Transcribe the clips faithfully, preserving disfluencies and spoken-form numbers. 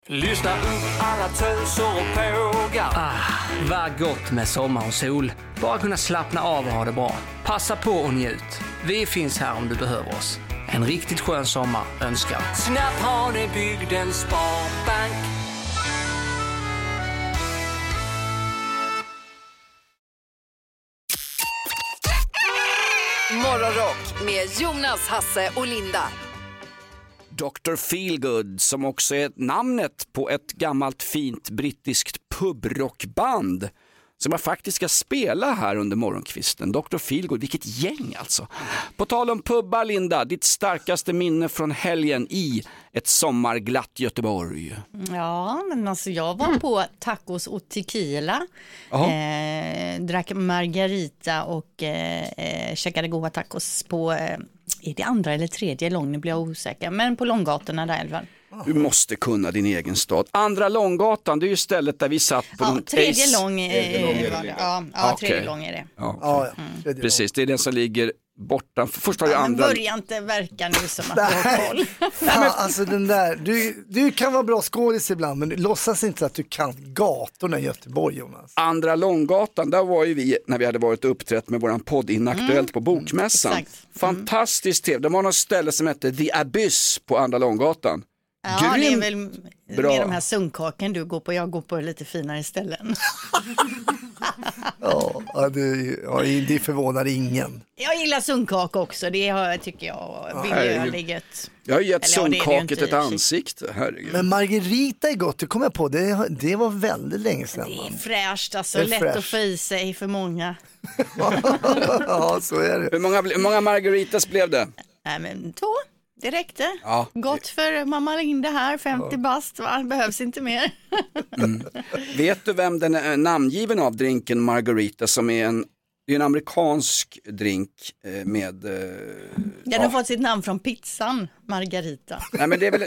Lyssna upp alla töser och pågar. Ah, vad gott med sommar och sol. Bara kunna slappna av och ha det bra. Passa på och njut. Vi finns här om du behöver oss. En riktigt skön sommar önskar Snabbt har ni byggt en sparbank. Morgonrock med Jonas, Hasse och Linda. doktor Feelgood, som också är namnet på ett gammalt fint brittiskt pubrockband som jag faktiskt ska spela här under morgonkvisten. doktor Feelgood, vilket gäng alltså. På tal om pubbar, Linda, ditt starkaste minne från helgen i ett sommarglatt Göteborg. Ja, men alltså jag var på tacos och tequila, eh, drack margarita och eh, käkade goda tacos på, eh, är det andra eller tredje lång, nu blir jag osäker, men på Långgatorna där Elvan. Du måste kunna din egen stad. Andra Långgatan, det är ju stället där vi satt på. Ja, tredje ace... lång, eh, lång är det. Ja, ja okay. tredje lång är det. Ja, okay. ja, mm. Precis, det är den som ligger borta. Först har du ja, andra. Men börja inte verka nu som att du har koll. Fan, alltså den där, du, du kan vara bra skådis ibland, men låtsas inte att du kan gatorna i Göteborg, Jonas. Andra Långgatan, där var ju vi när vi hade varit uppträtt med våran podd Inaktuellt mm. på Bokmässan. Mm, fantastiskt trevligt. Det var något ställe som hette The Abyss på Andra Långgatan. Ja, Grym. det är väl Bra. med de här sunkkaken du går på. Jag går på lite finare ställen. ja, det, ja, det förvånar ingen. Jag gillar sunkkaka också. Det har, tycker jag miljöligget. Jag har gett Eller, sunkkaket ja, ett ansikte. Herregud. Men margarita är gott, det kommer jag på. Det, det var väldigt länge sedan. Det är fräscht, alltså. Är lätt fräscht. att få i sig för många. Ja, så är det. Hur många, hur många margaritas blev det? Nej, men två. Det räckte. Ja. Gott för mamma Linda här, femtio ja. bast, va? Behövs inte mer. mm. Vet du vem den är namngiven av, drinken margarita, som är en, det är en amerikansk drink med... Eh, Den ja. har fått sitt namn från pizzan, margarita. Nej, men det är väl...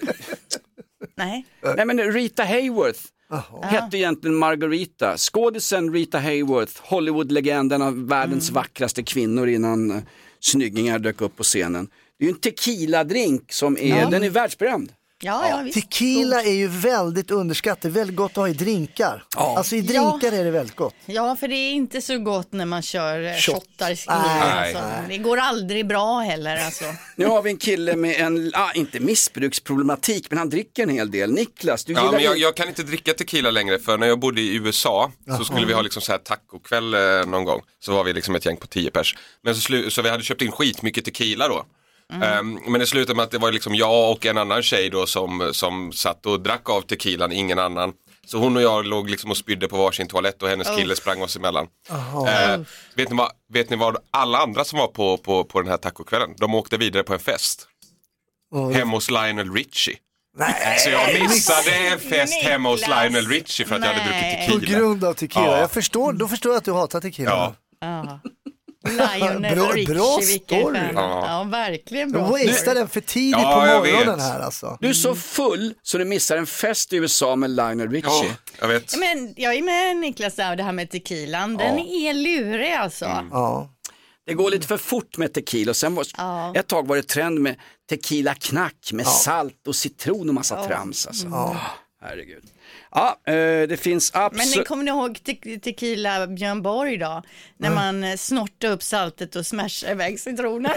Nej. Nej, men Rita Hayworth Aha. hette egentligen Margarita. Skådisen Rita Hayworth, Hollywood-legenden av världens mm. vackraste kvinnor innan snyggingar dök upp på scenen. Det är ju en tequila-drink som är, ja. den är världsberömd. Ja, ja, visst. Tequila är ju väldigt underskattat, väldigt gott att ha i drinkar. Ja. Alltså i drinkar ja. är det väldigt gott. Ja, för det är inte så gott när man kör Shot. shottar. Alltså. Det går aldrig bra heller. Alltså. Nu har vi en kille med en, ah, inte missbruksproblematik, men han dricker en hel del. Niklas, du ja, gillar... men jag, jag kan inte dricka tequila längre, för när jag bodde i U S A så Jaha. skulle vi ha liksom så här tacokväll eh, någon gång. Så var vi liksom ett gäng på tio pers. Men så, slu- så vi hade köpt in skitmycket tequila då. Mm. Um, men det slutade med att det var liksom jag och en annan tjej då som, som satt och drack av tequilan, ingen annan. Så hon och jag låg liksom och spydde på varsin toalett och hennes kille oh. sprang oss emellan. Uh, vet, ni vad, vet ni vad alla andra som var på, på, på den här tacokvällen? De åkte vidare på en fest. Oh. Hemma hos Lionel Richie. Nej. Så jag missade en fest hemma hos Lionel Richie för att Nej. jag hade druckit tequila. På grund av tequila. Ja. Jag förstår, då förstår jag att du hatar tequila. Ja. Ja. Lionel bra, Richie, bra story. Ja. ja, verkligen bra. Du wasted den för tidigt ja, på morgonen här alltså. Du är så full så du missar en fest i U S A med Lionel Richie. Ja, jag vet. Ja, men jag är med Niklas där, det här med tequilan. Den ja. är lurig alltså. Mm. Ja. Det går lite för fort med tequila och sen var, ja. ett tag var det trend med tequila knack med ja. salt och citron och massa ja. trams alltså. Ja. Herregud. Ja, det finns absolut... Men ni kommer ni ihåg te- tequila Björn Borg då? När mm. man snortar upp saltet och smashar iväg citronen.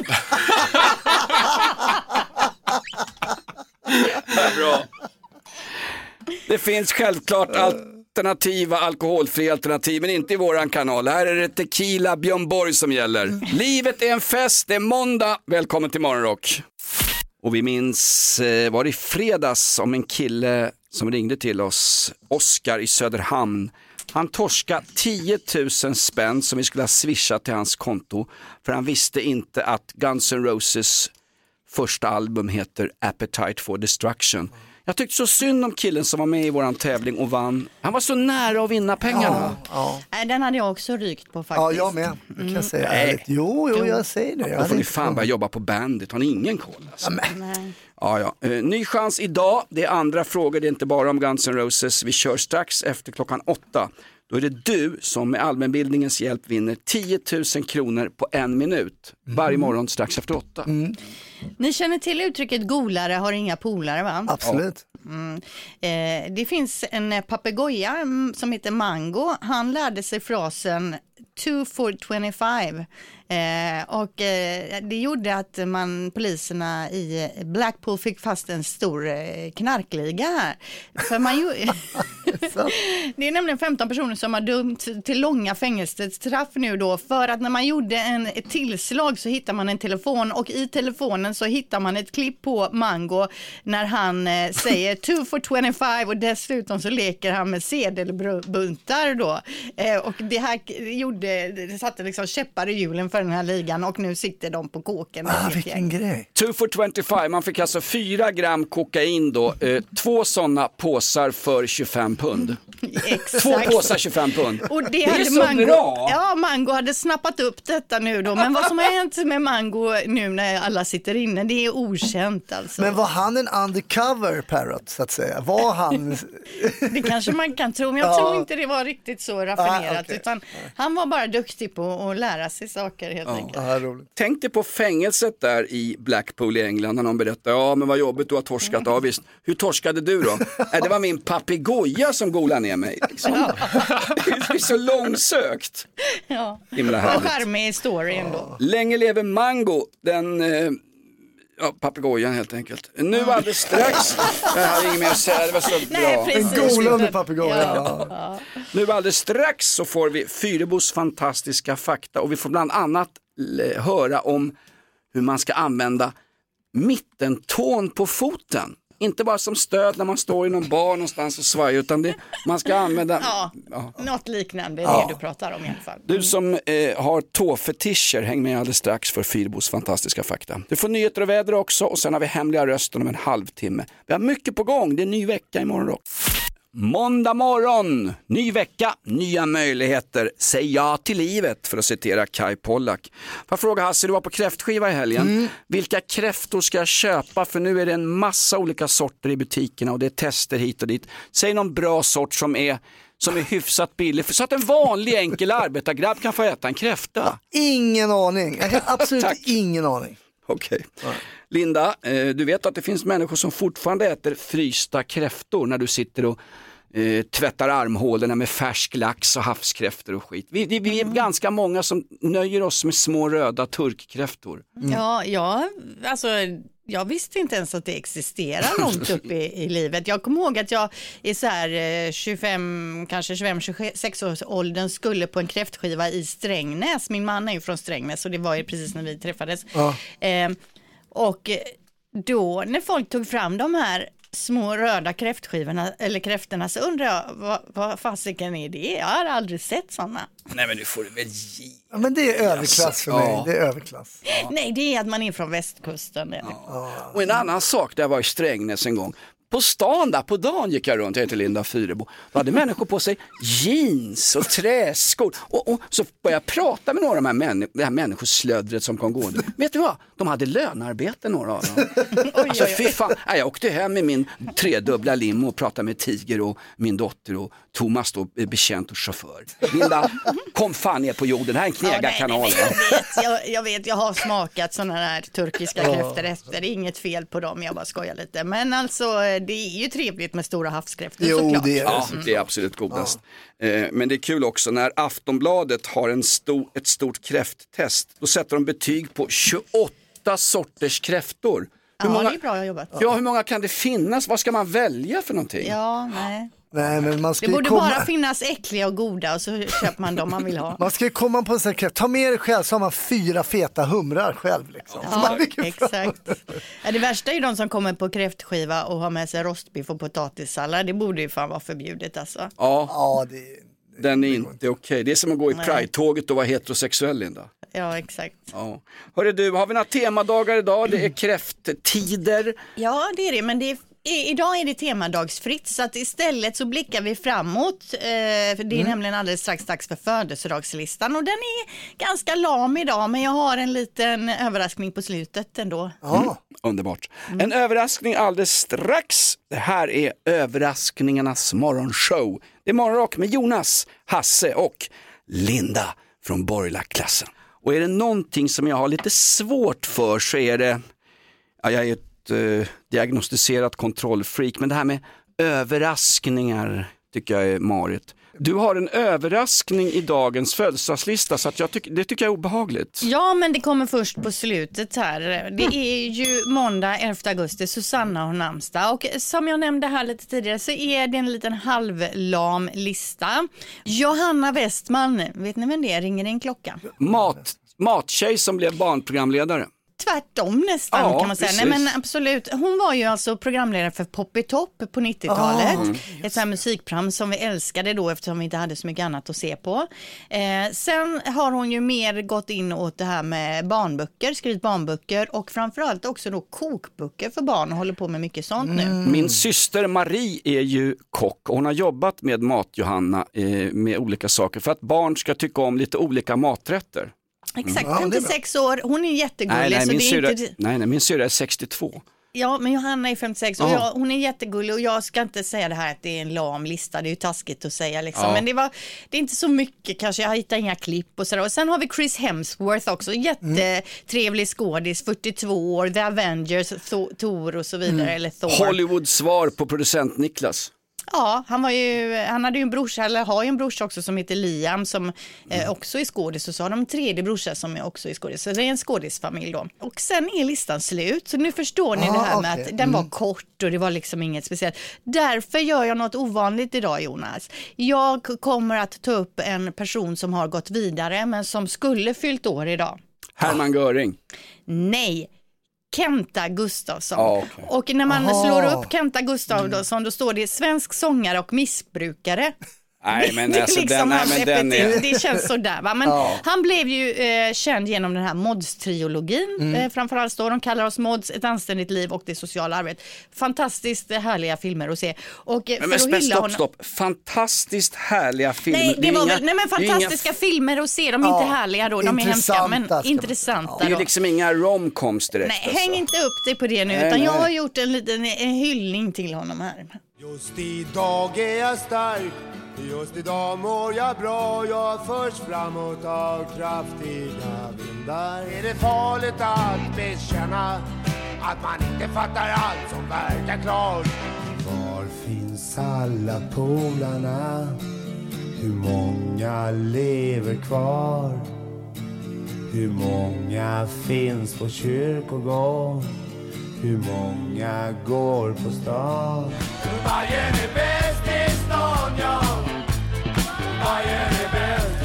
Bra. Det finns självklart alternativa alkoholfria alternativ, men inte i våran kanal. Här är det tequila Björn Borg som gäller. Mm. Livet är en fest, det är måndag. Välkommen till Morgonrock. Och vi minns, var det i fredags, om en kille som ringde till oss, Oskar i Söderhamn. Han torskade tio tusen spänn som vi skulle ha swishat till hans konto, för han visste inte att Guns N' Roses första album heter Appetite for Destruction. Jag tyckte så synd om killen som var med i våran tävling och vann. Han var så nära att vinna pengarna. Ja, ja. Den hade jag också rykt på faktiskt. Ja, jag med. Det kan jag säga. Mm. Jo, jo, jag säger det. Jag Då får ni fan bara jobba på Bandit. Har ni ingen koll? Alltså? Ja, ja, ja. Uh, ny chans idag. Det är andra frågor. Det är inte bara om Guns N' Roses. Vi kör strax efter klockan åtta. Då är det du som med allmänbildningens hjälp vinner tio tusen kronor på en minut. Varje morgon strax efter åtta. Mm. Ni känner till uttrycket golare har inga polare, va? Absolut. Mm. Eh, det finns en papegoja mm, som heter Mango. Han lärde sig frasen two for twenty-five. Eh, och eh, det gjorde att man, poliserna i Blackpool fick fast en stor eh, knarkliga här. För man ju, det är nämligen femton personer som har dömt till långa fängelsestraff nu då, för att när man gjorde en, ett tillslag så hittar man en telefon, och i telefonen så hittar man ett klipp på Mango när han eh, säger two for twenty-five, och dessutom så leker han med sedelbuntar då. Eh, och det här gjorde, det satte liksom käppar i hjulen för den här ligan, och nu sitter de på kåken. Ah, vilken grej. two for twenty-five, man fick alltså fyra gram kokain då. Eh, två sådana påsar för tjugofem pund. Exakt. Två påsar tjugofem pund. Och det, det är hade så Mango, bra. Ja, Mango hade snappat upp detta nu då. Men vad som har hänt med Mango nu när alla sitter inne, det är okänt alltså. Men var han en undercover parrot så att säga? Var han... Det kanske man kan tro, men jag Ja. tror inte det var riktigt så raffinerat. Ah, okay. Utan han var bara duktig på att lära sig saker helt enkelt. Ja, roligt. Tänk dig på fängelset där i Blackpool i England när någon berättar, ja men vad jobbigt du har torskat. Ja visst, hur torskade du då? äh, det var min papegoja som golade ner mig. Liksom. Det är så långsökt. Ja. Himla Och härligt. charmig story ändå. Länge lever Mango, den... Eh, ja, papegojan helt enkelt. Nu alldeles strax, jag har inget mer att säga, det var så Nej, bra. precis. En golande papegoja. Ja. Ja. Nu alldeles strax så får vi Fyrebos fantastiska fakta, och vi får bland annat l- höra om hur man ska använda mittentån på foten. Inte bara som stöd när man står i någon bar någonstans och svajar, utan det, man ska använda... Ja, Ja. något liknande är Ja. det du pratar om i alla fall. Du som eh, har tåfetischer, häng med alldeles strax för Fyrebos fantastiska fakta. Du får nyheter och väder också, och sen har vi hemliga rösten om en halvtimme. Vi har mycket på gång, det är en ny vecka imorgon då. Måndag morgon, ny vecka, nya möjligheter. Säg ja till livet, för att citera Kai Pollak. Får fråga Hasse, du var på kräftskiva i helgen. Mm. Vilka kräftor ska jag köpa? För nu är det en massa olika sorter i butikerna och det är tester hit och dit. Säg någon bra sort som är, som är hyfsat billig, så att en vanlig enkel arbetargrabb kan få äta en kräfta. Ingen aning. Jag har absolut Tack. ingen aning. Okej. Okay. Linda, eh, du vet att det finns människor som fortfarande äter frysta kräftor när du sitter och eh, tvättar armhålorna med färsk lax och havskräftor och skit. Vi, vi, vi är ganska många som nöjer oss med små röda turkkräftor. Mm. Ja, ja, alltså jag visste inte ens att det existerar långt upp i, i livet. Jag kommer ihåg att jag i så här eh, tjugofem, kanske tjugofem, tjugosex års åldern skulle på en kräftskiva i Strängnäs. Min man är ju från Strängnäs och det var ju precis när vi träffades. Ja. Eh, och då när folk tog fram de här små röda kräftskivorna eller kräftorna, så undrar jag, vad, vad fasiken är det? Jag har aldrig sett sådana. Nej, men nu får du väl ge. Ja, men det är överklass för mig. Ja. Det är överklass. Ja. Nej, det är att man är från västkusten. Ja. Och en annan sak, där jag var i Strängnäs en gång. På stan där, på dagen gick jag runt, jag heter Linda Fyrebo. Då hade människor på sig jeans och träskor. Och, och så började jag prata med några av de här, människ- det här människoslödret som kom gående. Vet du vad? De hade lönarbete, några av dem. Alltså fy fan, jag åkte hem med min tredubbla limo och pratade med Tiger och min dotter och Thomas då, bekänt och chaufför. Linda, kom fan ner på jorden, det här är en knegarkanal. Ja, jag, vet, jag, jag vet, jag har smakat sådana här turkiska kräftor efter. Det är inget fel på dem, jag bara skojar lite. Men alltså, det är ju trevligt med stora havskräftor, jo, såklart. det är, ja, det är absolut godast. Ja. Eh, men det är kul också när Aftonbladet har en stor, ett stort kräfttest. Då sätter de betyg på tjugoåtta sorters kräftor. Hur Ja, många, det är bra jobbat. ja, hur många kan det finnas? Vad ska man välja för någonting? Ja, nej. Nej, men man ska Det ju borde komma... bara finnas äckliga och goda och så köper man dem man vill ha. Man ska ju komma på en sån här kräft. Ta med dig själv så har man fyra feta humrar själv. Liksom. Ja, exakt. Ja, det värsta är ju de som kommer på kräftskiva och har med sig rostbiff och potatissallad. Det borde ju fan vara förbjudet alltså. Ja, Ja, det, den är inte okej. Okay. Det är som att gå i Pride-tåget och vara heterosexuell, Linda. Ja, exakt. Ja. Hörru du, har vi några temadagar idag? Det är kräfttider. Ja, det är det, men det är I, idag är det temadagsfritt så att istället så blickar vi framåt. Eh, för det är mm. nämligen alldeles strax dags för födelsedagslistan och den är ganska lam idag men jag har en liten överraskning på slutet ändå. Mm. Underbart. Mm. En överraskning alldeles strax. Det här är överraskningarnas morgonshow. Det är Morgonrock med Jonas, Hasse och Linda från borgerliga klassen. Och är det någonting som jag har lite svårt för så är det, ja, jag är ett eh, diagnostiserat kontrollfreak, men det här med överraskningar tycker jag är marigt. Du har en överraskning i dagens födelsedagslista så att jag tyck, det tycker jag är obehagligt. Ja, men det kommer först på slutet här. Det är ju måndag elfte augusti, Susanna har namnsdag. Och som jag nämnde här lite tidigare så är det en liten halvlam lista. Johanna Westman, vet ni vem det är? Ringer en klocka. Mat, mattjej som blev barnprogramledare. Tvärtom nästan ja, kan man säga. Nej, men absolut. Hon var ju alltså programledare för Pop i Topp på nittiotalet. Oh. Ett sånt här musikprogram som vi älskade då eftersom vi inte hade så mycket annat att se på. Eh, sen har hon ju mer gått in åt det här med barnböcker, skrivit barnböcker och framförallt också då kokböcker för barn och håller på med mycket sånt nu. Mm. Min syster Marie är ju kock och hon har jobbat med Mat-Johanna eh, med olika saker för att barn ska tycka om lite olika maträtter. Exakt, femtiosex år. Hon är jättegullig. Nej, nej, så min, det är syra, inte... nej, nej, min syra är sextiotvå. Ja, men Johanna är femtiosex och jag, hon är jättegullig och jag ska inte säga det här att det är en lam lista, det är ju taskigt att säga liksom. Ja. Men det, var, det är inte så mycket kanske, jag hittar inga klipp och sådär. Och sen har vi Chris Hemsworth också, jättetrevlig skådis, fyrtiotvå år, The Avengers, Thor och så vidare. Mm. Eller Thor. Hollywoods svar på producent Niklas. Ja, han var ju, han hade ju en brorsa, eller har ju en brorsa också som heter Liam som eh, också är skådis och så har de en tredje brorsa som är också är skådis. Så det är en skådisfamilj då. Och sen är listan slut, så nu förstår ni ah, det här med okay. att den var mm. kort och det var liksom inget speciellt. Därför gör jag något ovanligt idag, Jonas. Jag kommer att ta upp en person som har gått vidare men som skulle fyllt år idag. Hermann Göring. Nej. Kenta Gustafsson. Ah, okay. Och när man Aha. slår upp Kenta Gustafsson då står det svensk sångare och missbrukare. Nej, men det, alltså, liksom den, nej, men den är... det känns så där va. Men ja. Han blev ju eh, känd genom den här Mods-trilogin. Mm. Eh, framförallt står de kallar oss Mods, ett anständigt liv och det sociala arbetet. Fantastiskt härliga filmer att se. Och, eh, men men stopp, stopp, stopp. Fantastiskt härliga filmer. Nej, det det var inga, väl, nej men fantastiska inga... filmer att se. De är ja. inte härliga då, de är hemska. Men intressanta. Ja. Det är ju liksom inga romcoms direkt. Nej, alltså. Häng inte upp dig på det nu. Nej, utan nej. Jag har gjort en liten en hyllning till honom här. Just idag är jag stark. Just idag mår jag bra, jag förs framåt av kraftiga vindar. Är det farligt att bekänna att man inte fattar allt som verkar klart? Var finns alla polarna? Hur många lever kvar? Hur många finns på kyrkogård? Hur många går på stan? Bajen är bäst i stan, ja. Bajen är bäst.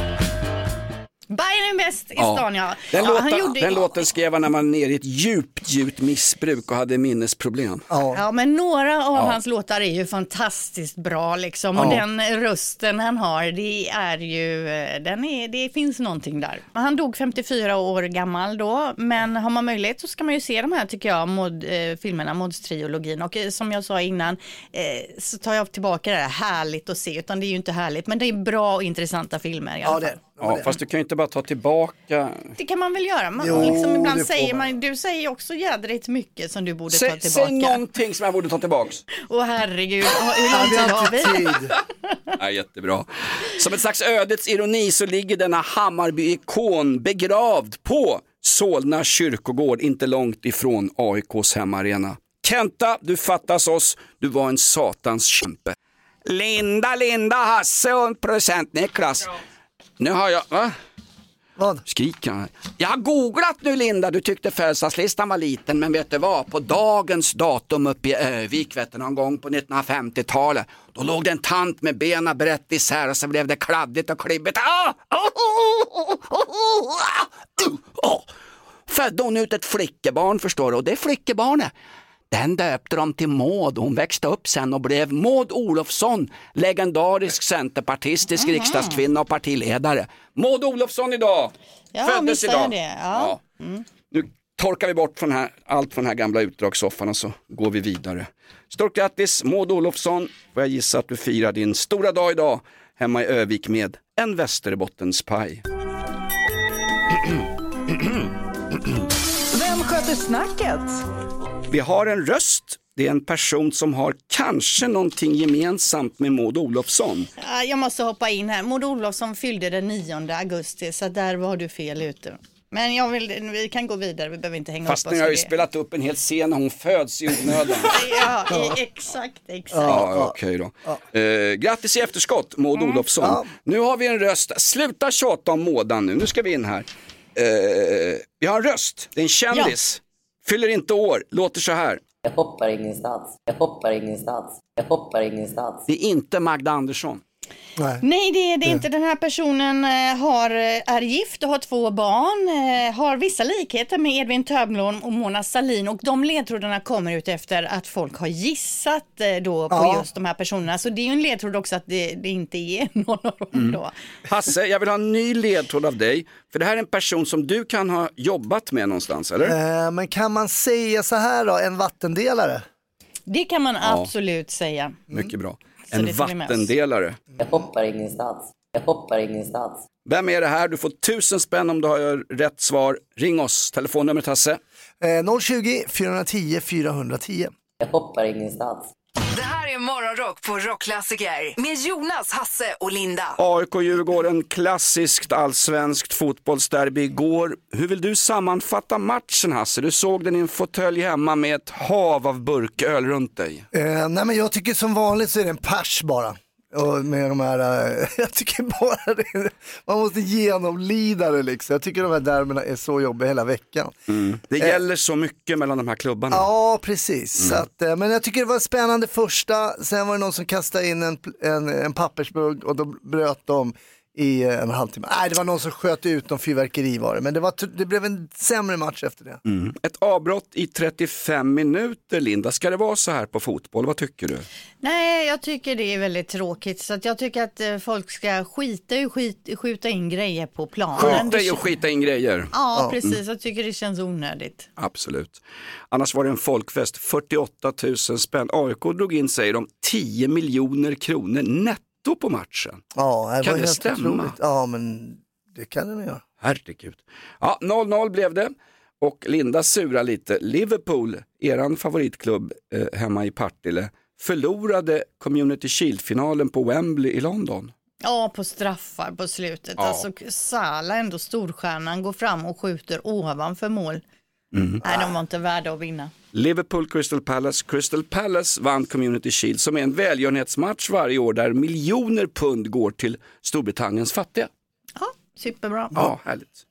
Bajen är bäst i stan, ja. Den, ja, låten, han gjorde... den låten skrev han när man var nere i ett djupt, djupt missbruk och hade minnesproblem. Ja, ja men några av ja. hans låtar är ju fantastiskt bra liksom. Och ja. den rösten han har, det är ju, den är, det finns någonting där. Han dog femtiofyra år gammal då, men har man möjlighet så ska man ju se de här tycker jag, mod, eh, filmerna, Mods-trilogin. Och eh, som jag sa innan eh, så tar jag tillbaka det här, härligt att se, utan det är ju inte härligt, men det är bra och intressanta filmer i alla fall. Ja, det. Ja, fast du kan ju inte bara ta tillbaka. Det kan man väl göra. Man, jo, liksom, ibland säger man, du säger också jädrigt mycket som du borde Sä, ta tillbaka. Säg någonting som jag borde ta tillbaka. Åh herregud, hur lång tid har vi? Ja, jättebra. Som ett slags ödets ironi så ligger denna Hammarby-ikon begravd på Solna kyrkogård, inte långt ifrån A I K:s hemmaarena. Kenta, du fattas oss. Du var en satans kämpe. Linda, Linda, Hasse och producent Niklas. Nu har jag, va? Vad? Skriker. Jag har googlat nu Linda, du tyckte födelsedagslistan var liten, men vet du vad? På dagens datum uppe i Övik, vet du, någon gång på nittonhundrafemtiotalet, då låg det en tant med benen brett isär och så blev det kladdigt och klibbigt. Ah! Födde hon ut ett flickebarn, förstår du, och det flickebarnet, den döpte de till Maud. Hon växte upp sen och blev Maud Olofsson, legendarisk centerpartistisk mm. riksdagskvinna och partiledare. Maud Olofsson idag. Ja, föddes idag. Det. Ja. Ja. Mm. Nu torkar vi bort från här, allt från den här gamla utdragssoffan och så går vi vidare. Stort grattis Maud Olofsson. Får jag gissa att du firar din stora dag idag hemma i Övik med en Västerbottenspaj. Vem sköter snacket? Vi har en röst. Det är en person som har kanske någonting gemensamt med Maud Olofsson. Ja, jag måste hoppa in här. Maud Olofsson fyllde den nionde augusti, så där var du fel ute. Men jag vill, vi kan gå vidare, vi behöver inte hänga Fast upp oss. Fast ni har ju det. spelat upp en hel scen när hon föds i onödan. Ja, ja, exakt, exakt. Ja, okej då. Ja. Eh, grattis i efterskott, Maud mm. Olofsson. Ja. Nu har vi en röst. Sluta tjata om Mådan nu. Nu ska vi in här. Eh, vi har en röst. Det är en kändis. Ja. Fyller inte år. Låter så här. Jag hoppar ingenstans. Jag hoppar ingenstans. Jag hoppar ingenstans. Det är inte Magda Andersson. Nej, Nej det är det inte. Den här personen har, är gift och har två barn. Har vissa likheter med Edvin Törnblom och Mona Sahlin. Och de ledtrådarna kommer ut efter att folk har gissat då på ja. just de här personerna. Så det är ju en ledtråd också att det, det inte är någon av dem mm. då. Hasse, jag vill ha en ny ledtråd av dig. För det här är en person som du kan ha jobbat med någonstans, eller? Eh, men kan man säga så här då, en vattendelare? Det kan man ja. absolut säga. Mm. Mycket bra. En vattendelare. Jag hoppar ingenstans. Jag hoppar ingenstans. Vem är det här? Du får tusen spänn om du har rätt svar. Ring oss. Telefonnumret Hasse. Eh, noll tjugo, fyra tio, fyra tio. Jag hoppar ingenstans. Det här är Morgonrock på Rockklassiker med Jonas, Hasse och Linda. A I K-Djurgården, klassiskt allsvenskt fotbollsderby igår. Hur vill du sammanfatta matchen, Hasse? Du såg den i en fåtölj hemma med ett hav av burköl runt dig. Eh, nej men jag tycker som vanligt så är det en pers bara. Och med de här, uh, jag tycker bara det, man måste genomlida det liksom. Jag tycker de här derbyna är så jobbiga hela veckan. Mm. Det eh. gäller så mycket mellan de här klubbarna. Ja, precis. Mm. Så att, uh, men jag tycker det var spännande första. Sen var det någon som kastade in en, en, en pappersmugg och då bröt de i en halvtimme. Nej, det var någon som sköt ut någon fyrverkerivaror. Men det, var, det blev en sämre match efter det. Mm. Ett avbrott i trettiofem minuter, Linda. Ska det vara så här på fotboll? Vad tycker du? Nej, jag tycker det är väldigt tråkigt. Så att jag tycker att folk ska skita och skit, skjuta in grejer på planen. Skjuta i och skita in grejer. Ja, ja. precis. Mm. Jag tycker det känns onödigt. Absolut. Annars var det en folkfest. fyrtioåtta tusen spänn. A I K drog in, säger de, tio miljoner kronor netto på matchen. Ja, det kan var det helt stämma? Otroligt. Ja, men det kan det göra. Herregud. Ja, noll noll blev det. Och Linda surar lite. Liverpool, eran favoritklubb eh, hemma i Partille, förlorade Community Shield-finalen på Wembley i London. Ja, på straffar på slutet. Ja. Alltså Salah, ändå storstjärnan, går fram och skjuter ovanför mål. Mm. Nej, de var inte värda att vinna. Liverpool, Crystal Palace. Crystal Palace vann Community Shield som är en välgörenhetsmatch varje år där miljoner pund går till Storbritanniens fattiga. Ja, superbra. Ja, härligt.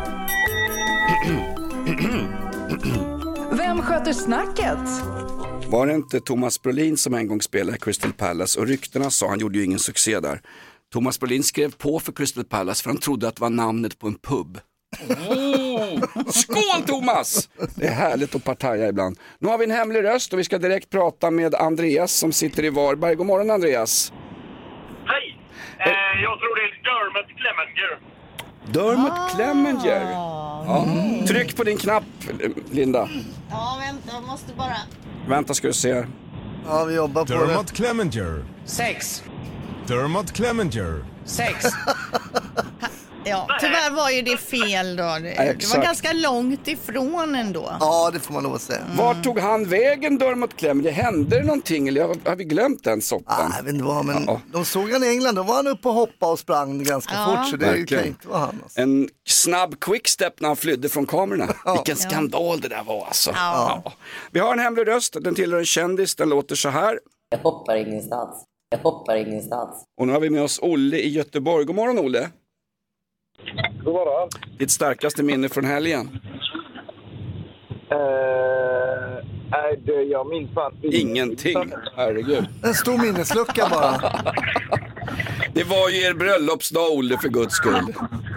Vem sköter snacket? Var det inte Thomas Brolin som en gång spelade i Crystal Palace och ryktena sa, han gjorde ju ingen succé där. Thomas Brolin skrev på för Crystal Palace för han trodde att det var namnet på en pub. Oh. Skål Thomas! Det är härligt att partaja ibland. Nu har vi en hemlig röst och vi ska direkt prata med Andreas som sitter i Varberg. God morgon Andreas. Hej, eh, jag tror det är Dermot Clemenger. Dermot ah. Clemenger. Ja. Tryck på din knapp, Linda. Ja, vänta, jag måste bara... Vänta ska du se. Ja, vi jobbar på Dermot det. Clemenger. Sex. Dermot Clemenger. Sex. Ja, tyvärr var ju det fel då. Det, ja, det var ganska långt ifrån ändå. Ja, det får man lov att säga. Mm. Var tog han vägen, Dermot Clemenger? Hände det någonting eller har, har vi glömt den soppan? Ah, jag vet inte vad, men ja. De såg han i England, då var han uppe och hoppade och sprang ganska ja. fort, så det Verkligen. kan inte vara han. Alltså. En snabb quickstep när han flydde från kamerorna. Ja. Vilken ja. skandal det där var alltså. Ja. Ja. Vi har en hemlig röst, den tillhör en kändis, den låter så här. Jag hoppar ingenstans. Jag hoppar ingenstans. Och nu har vi med oss Olle i Göteborg. God morgon Olle. God morgon. Ditt starkaste minne från helgen? Uh, är det, jag minns fan ingenting. Herregud. En stor minneslucka bara. Det var ju er bröllopsdag, Olle, för guds skull.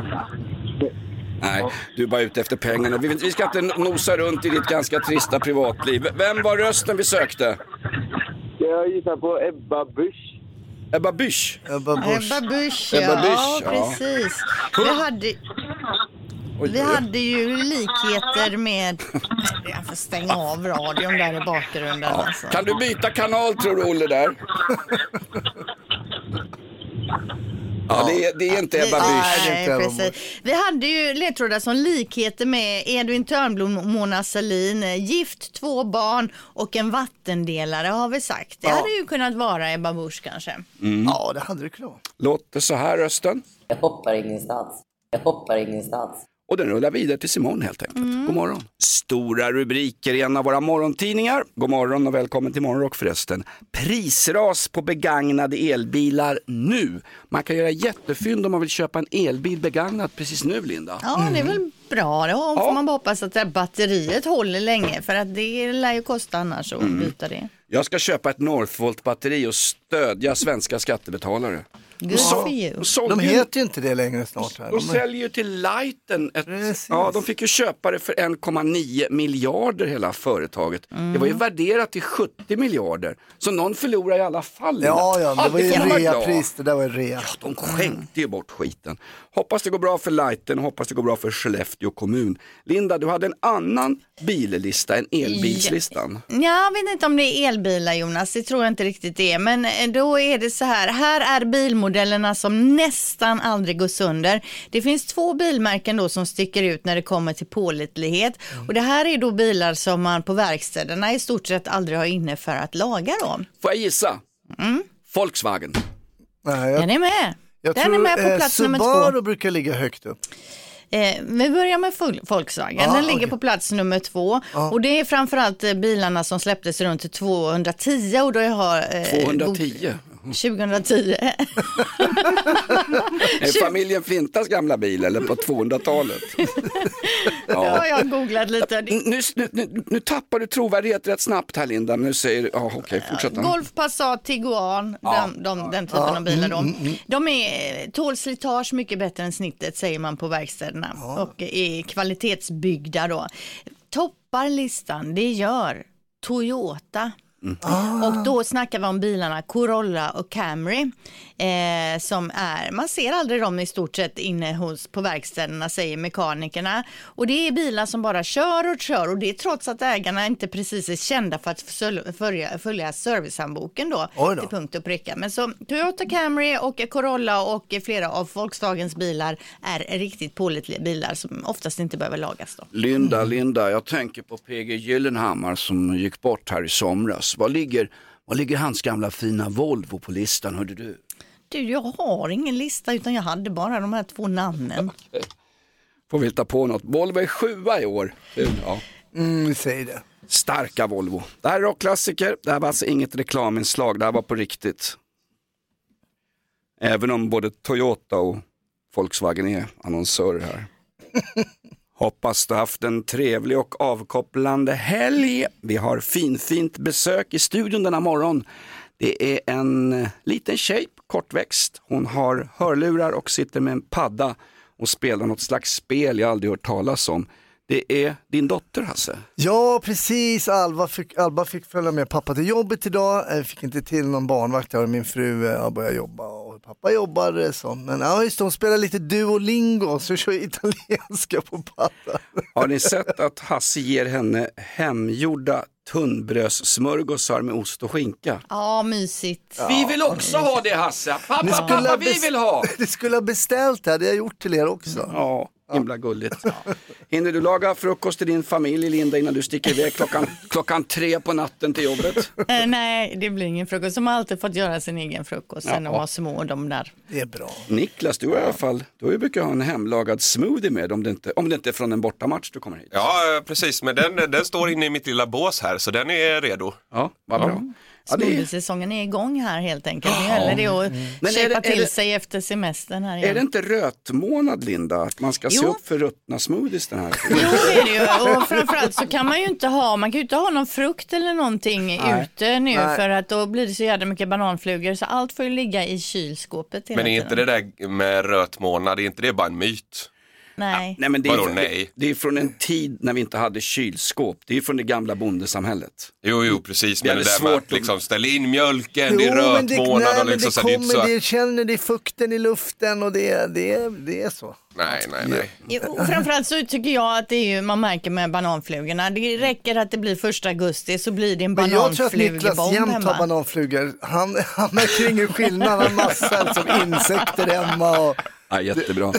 Nej, du är bara ute efter pengarna. Vi, vi ska inte nosa runt i ditt ganska trista privatliv. Vem var rösten vi sökte? Jag gissar på Ebba Busch. Ebba Busch. Ebba Busch. Ebba Busch, Ebba ja. Busch, ja, precis. Jag hade... Vi hade ju likheter med... Jag får stänga av radion där i bakgrunden. Ja. Alltså. Kan du byta kanal tror du, Olle, där? Ja, det är, det är inte Ebba Busch. Nej, precis. Vi hade ju ledtrådar som likheter med Edvin Törnblom och Mona Sahlin. Gift, två barn och en vattendelare har vi sagt. Det Ja. hade ju kunnat vara Ebba Busch kanske. Mm. Ja, det hade det kunnat vara. Låter så här rösten. Jag hoppar ingenstans. Jag hoppar ingenstans. Och den rullar vidare till Simon helt enkelt. Mm. God morgon. Stora rubriker i en av våra morgontidningar. God morgon och välkommen till Morgonrock förresten. Prisras på begagnade elbilar nu. Man kan göra jättefynd om man vill köpa en elbil begagnad precis nu, Linda. Ja, det är väl bra. Då får ja. man bara hoppas att det här batteriet håller länge. För att det lär ju kosta annars att mm. byta det. Jag ska köpa ett Northvolt-batteri och stödja svenska skattebetalare. Good for you. Så, de heter ju inte det längre snart. Här. De, de säljer ju till Lighten. Ett, ja, de fick ju köpa det för en komma nio miljarder hela företaget. Mm. Det var ju värderat till sjuttio miljarder. Så någon förlorar i alla fall. Ja, ja, det var ju reapris. Det där var ju rea. Ja, de skänkte ju bort skiten. Hoppas det går bra för Lighten och hoppas det går bra för Skellefteå kommun. Linda, du hade en annan billista än elbilslistan. Ja, jag vet inte om det är elbilar, Jonas. Det tror jag inte riktigt det är. Men då är det så här. Här är bilmodellerna som nästan aldrig går sönder. Det finns två bilmärken då som sticker ut när det kommer till pålitlighet. Mm. Och det här är då bilar som man på verkstäderna i stort sett aldrig har inne för att laga dem. Får jag gissa? Mm. Volkswagen. Nej, jag... Den är med. Jag Den tror, är med på plats eh, nummer två. Subaru brukar ligga högt upp. Eh, vi börjar med Volkswagen. Ah, Den ligger okay. på plats nummer två. Ah. Och det är framförallt eh, bilarna som släpptes runt tvåhundratio. Och då har, eh, tvåhundratio? tjugohundratio. Är familjen Flintas gamla bil eller på tvåhundratalet? Ja, ja jag har googlat lite. Nu, nu, nu, nu tappar du trovärdighet rätt snabbt här, Linda. Nu säger ja, okej, okay, fortsätt. Golf, Passat, Tiguan, ja. de, de, den typen ja. av bilar. De, mm, mm. de är tål slitage mycket bättre än snittet, säger man på verkstäderna. Ja. Och är kvalitetsbyggda då. Toppar listan, det gör Toyota. Mm. Ah. Och då snackar vi om bilarna Corolla och Camry eh, som är, man ser aldrig dem i stort sett inne hos, på verkstäderna, säger mekanikerna. Och det är bilar som bara kör och kör, och det är trots att ägarna inte precis är kända för att följa, följa servicehandboken då, då till punkt och pricka. Men så Toyota Camry och Corolla och flera av Volkswagens bilar är riktigt pålitliga bilar som oftast inte behöver lagas då. Linda, mm. Linda, jag tänker på P G Gyllenhammar som gick bort här i somras. Vad ligger, vad ligger hans gamla fina Volvo på listan, hörde du? Du, jag har ingen lista utan jag hade bara de här två namnen. Okay. Får vi ta på något. Volvo är sjua i år. Ja. Mm, säg det. Starka Volvo. Det här är rockklassiker. Det här var alltså inget reklaminslag. Det här var på riktigt. Även om både Toyota och Volkswagen är annonsörer här. Hoppas du haft en trevlig och avkopplande helg. Vi har finfint besök i studion denna morgon. Det är en liten tjej, kortväxt. Hon har hörlurar och sitter med en padda och spelar något slags spel jag aldrig hört talas om. Det är din dotter, Hasse. Ja, precis. Alba fick, Alba fick följa med pappa till jobbet idag. Jag fick inte till någon barnvakt. Min fru har börjat jobba och pappa jobbar så. Men ja, just det, hon spelar lite Duolingo så kör italienska på paddan. Har ni sett att Hasse ger henne hemgjorda tunnbrödssmörgåsar med ost och skinka? Ja, mysigt. Ja, vi vill också ha det, Hasse. Pappa, pappa, vi vill ha. Du skulle ha beställt det, det har jag gjort till er också. Ja, himla gulligt. Hinner du laga frukost till din familj, Linda, innan du sticker iväg klockan, klockan tre på natten till jobbet? Eh, nej, det blir ingen frukost. De har alltid fått göra sin egen frukost sen ja. de var små, de där. Det är bra. Niklas, du har i alla fall, du har ju brukar ha en hemlagad smoothie med om det inte, om det inte är från en bortamatch du kommer hit. Ja, precis. Men den, den står inne i mitt lilla bås här, så den är redo. Ja, vad bra. Mm. Ja, smoothie-säsongen är igång här helt enkelt. Nu gäller det att mm. köpa till det, sig efter semestern här igen. Är det inte rötmånad, Linda? Att man ska jo. se upp för ruttna smoothies den här? Jo, det är det ju. Och framförallt så kan man ju inte ha, man kan ju inte ha någon frukt eller någonting Nej. ute nu. Nej. För att då blir det så jävla mycket bananflugor. Så allt får ju ligga i kylskåpet hela Men är tiden. inte det där med rötmånad, är inte det bara en myt? Nej. Ja, nej, men det, Vadå, är, nej? det är från en tid när vi inte hade kylskåp. Det är från det gamla bondesamhället. Jo, jo, precis. Men det, det där med att att... liksom ställa in mjölken, Jo, det är men det, rötmånad nej, och liksom men så. det, Det är inte kommer, så... det känner det fukten i luften och det, det, det är så. Nej, nej, nej. Jo, och framförallt så tycker jag att det är ju, man märker med bananflugorna. Det räcker att det blir första augusti så blir det en Men jag tror att bananflugebomb Niklas jämt har hemma. bananflugor. Han, han märker ingen skillnad, han har massor som insekter hemma. Och... Ja, jättebra.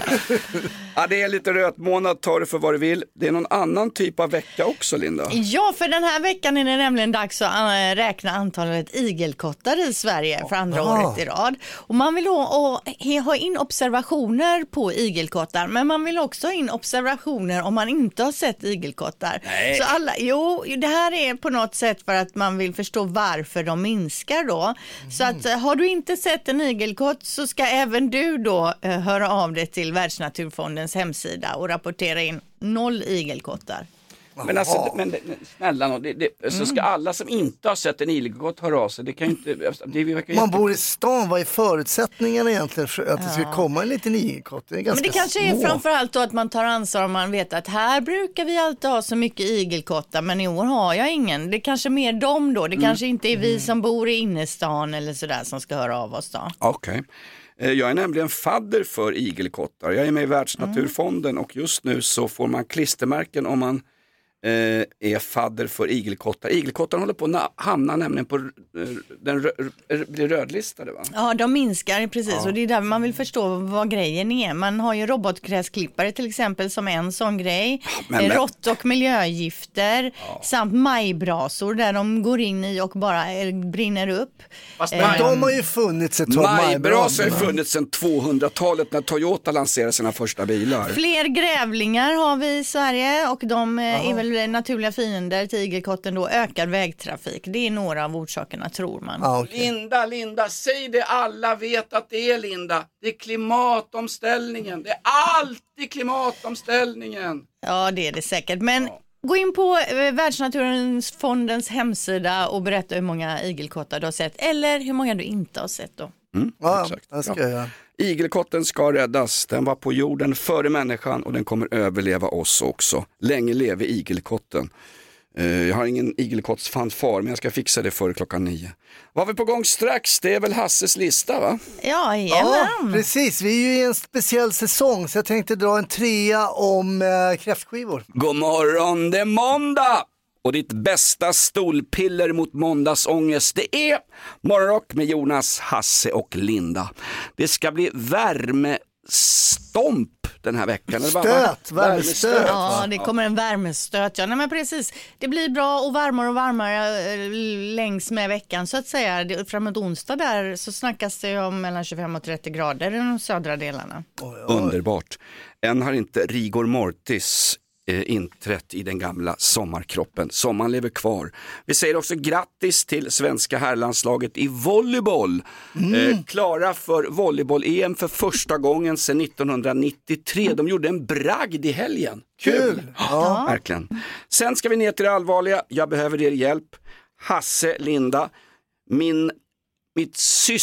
Ja, det är lite rötmånad, ta det för vad du vill. Det är någon annan typ av vecka också, Linda. Ja, för den här veckan är det nämligen dags att äh, räkna antalet igelkottar i Sverige för andra Aha. året i rad. Och man vill ha, och, ha in observationer på igelkottar, men man vill också ha in observationer om man inte har sett igelkottar. Nej. Så alla, jo, det här är på något sätt för att man vill förstå varför de minskar då. Mm. Så att har du inte sett en igelkott så ska även du då äh, höra av dig till Världsnaturfondens hemsida och rapportera in noll igelkottar. Men alltså, men, men, snälla, det, det, så ska alla som inte har sett en igelkott höra av sig. Det kan ju inte... Det, det kan Man jätte... bor i stan, vad är förutsättningarna egentligen för att det ska komma en liten igelkott? Det är ganska Men det kanske små. är framförallt då att man tar ansvar om man vet att här brukar vi alltid ha så mycket igelkottar, men i år har jag ingen. Det är kanske mer dem då. Det Mm. kanske inte är vi som bor i innerstan eller sådär som ska höra av oss då. Okej. Okay. Jag är nämligen fadder för igelkottar. Jag är med i Världsnaturfonden mm. och just nu så får man klistermärken om man eh, är fadder för igelkottar. Igelkottar håller på att na- hamna nämligen på eh, den rö- r- blir rödlistade, va? Ja, de minskar precis Ja. och det är där man vill förstå vad grejen är. Man har ju robotgräsklippare till exempel som en sån grej. Men, men... Rått- och miljögifter ja. samt majbrasor där de går in i och bara brinner upp. Fast men de har ju funnits ett tag. Majbrasor har ju funnits sedan tvåhundratalet när Toyota lanserade sina första bilar. Fler grävlingar har vi i Sverige och de ja. är väl naturliga fiender till igelkotten då, ökad vägtrafik. Det är några av orsakerna tror man. Ah, okay. Linda, Linda, säg det alla vet att det är, Linda. Det är klimatomställningen. Det är alltid klimatomställningen. Ja, det är det säkert. Men ja. gå in på Världsnaturfondens hemsida och berätta hur många igelkottar du har sett. Eller hur många du inte har sett då. Mm, ja, exakt. det ska jag göra. Igelkotten ska räddas. Den var på jorden före människan och den kommer överleva oss också. Länge leve igelkotten. Uh, jag har ingen igelkottsfanfar, men jag ska fixa det före klockan nio. Vad har vi på gång strax? Det är väl Hasses lista, va? Ja, ja, precis. Vi är ju i en speciell säsong, så jag tänkte dra en trea om eh, kräftskivor. God morgon, det är måndag! Och ditt bästa stolpiller mot måndagsångest, det är Morgonrock med Jonas, Hasse och Linda. Det ska bli värmestomp den här veckan. Stöt, värmestöt. Ja, det kommer en värmestöt. Ja, nej, men precis. Det blir bra och varmare och varmare längs med veckan så att säga. Framåt onsdag där så snackas det om mellan tjugofem och trettio grader i de södra delarna. Oj, oj. Underbart. Än har inte rigor mortis inträtt i den gamla sommarkroppen. Sommaren lever kvar. Vi säger också grattis till svenska herrlandslaget i volleyboll. Mm. Eh, klara för volleyboll-E M för första gången sedan nittonhundranittiotre. De gjorde en bragd i helgen. Kul! Kul. Ja. Verkligen. Sen ska vi ner till det allvarliga. Jag behöver er hjälp. Hasse, Linda, min, mitt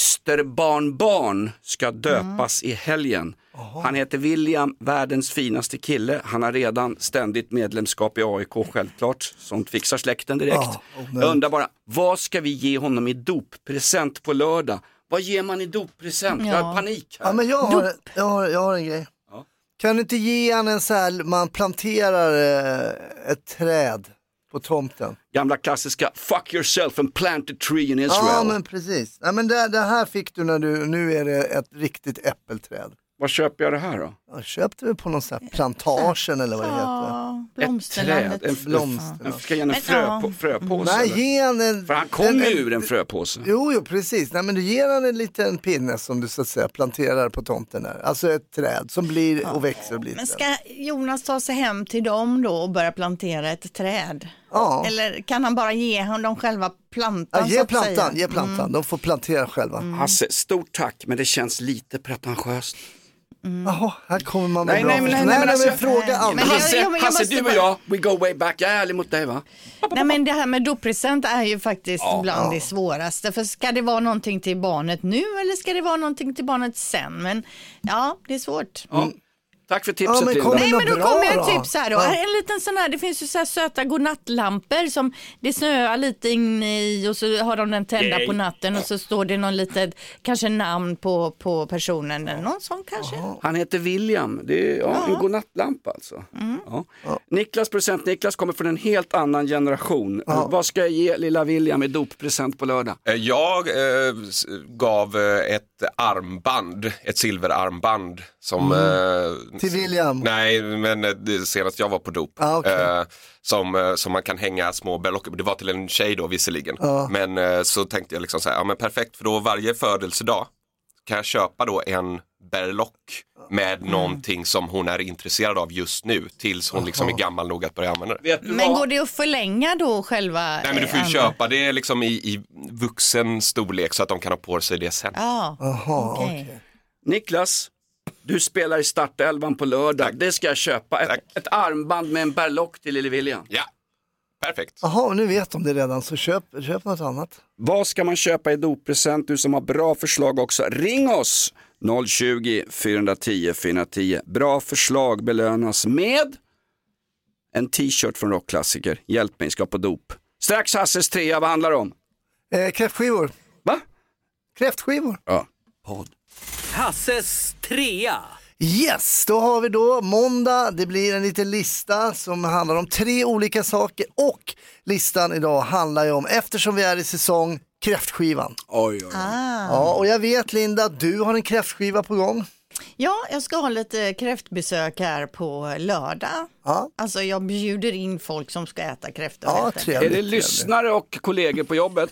systerbarnbarn ska döpas mm. i helgen. Aha. Han heter William, världens finaste kille. Han har redan ständigt medlemskap i A I K, självklart. Sånt fixar släkten direkt. Ah, oh, jag undrar bara, vad ska vi ge honom i doppresent på lördag? Vad ger man i doppresent? Ja. Jag har panik här. Ja, men jag, har, jag, har, jag har en grej. Ja. Kan du inte ge han en så här, man planterar eh, ett träd på tomten? Gamla klassiska, fuck yourself and plant a tree in Israel. Ja, men precis. Ja, men det, det här fick du när du, nu är det ett riktigt äppelträd. Vad köper jag det här då? Jag köpte det på någon sån här plantagen eller vad det ja, heter. Ett träd, en blomster. Ja. Ska ge en frö, på, fröpåse? Nej, ge en, en, för han kommer ju ur en fröpåse. Jo, jo, precis. Nej, men du ger han en liten pinne som du så att säga planterar på tomten där. Alltså ett träd som blir och växer och blir. Men ska Jonas ta sig hem till dem då och börja plantera ett träd? Ja. Eller kan han bara ge dem själva plantan? Ja, ge plantan, ge plantan. Mm. De får plantera själva. Mm. Hasse, stort tack, men det känns lite pretentiöst. Mm. Jaha, här kommer man med nej, bra nej, nej, nej, nej, men nej, alltså, men fråga allt. Men Hasse, jag, jag, jag Hasse du och jag, we go way back. Jag är ärlig mot dig, va? Nej, men det här med doppresent är ju faktiskt ja, bland ja. det svåraste. För ska det vara någonting till barnet nu eller ska det vara någonting till barnet sen? Men ja, det är svårt. Ja. Tack för tipset, Ja, men Linda. kom Nej, men då bra kommer jag då. ett tips här då. Ja. Här är en liten sån här, det finns ju så här söta godnattlampor som det snöar lite in i och så har de den tända Nej. på natten och så står det någon litet, kanske namn på, på personen. Någon sån kanske. Han heter William. Det är ja, en godnattlampa alltså. Ja. Niklas, producent Niklas, kommer från en helt annan generation. Ja. Vad ska jag ge lilla William i doppresent på lördag? Eh, Jag eh, s- gav eh, ett armband, ett silverarmband som... Eh, Till William. Nej, men eh, det senast jag var på dop. Ah, okay. eh, som, eh, som man kan hänga små berlock. Det var till en tjej då visserligen. Ja. Men eh, så tänkte jag liksom så här, ja men perfekt, för då varje födelsedag kan jag köpa då en berlock med Mm. någonting som hon är intresserad av just nu tills hon liksom är gammal nog att börja använda det. Vet du Men vad? går det att förlänga då själva? Nej, men du får ju eh, köpa det liksom i, i vuxen storlek så att de kan ha på sig det sen. Ja, Jaha, okej. okej. Niklas, du spelar i startelvan på lördag. Det ska jag köpa. Tack. Ett, ett armband med en berlock till lille William. Ja, perfekt. Jaha, nu vet de det redan, så köp, köp något annat. Vad ska man köpa i doppresent? Du som har bra förslag också. Ring oss! noll tjugo, fyra tio, fyra tio. Bra förslag belönas med en t-shirt från Rockklassiker. Hjälp mig, ska på dop. Strax Hasses trea, vad handlar det om? Eh, kräftskivor. Va? Kräftskivor. Ja, podd. Hasses trea. Yes, då har vi då måndag. Det blir en liten lista som handlar om tre olika saker. Och listan idag handlar ju om, eftersom vi är i säsong, kräftskivan. Oj, oj, oj. Ah. Ja, och jag vet, Linda, du har en kräftskiva på gång. Ja, jag ska ha lite kräftbesök här på lördag. Ja. Alltså jag bjuder in folk som ska äta kräftor. Ja, helt enkelt. Är trevligt. det lyssnare och kollegor på jobbet?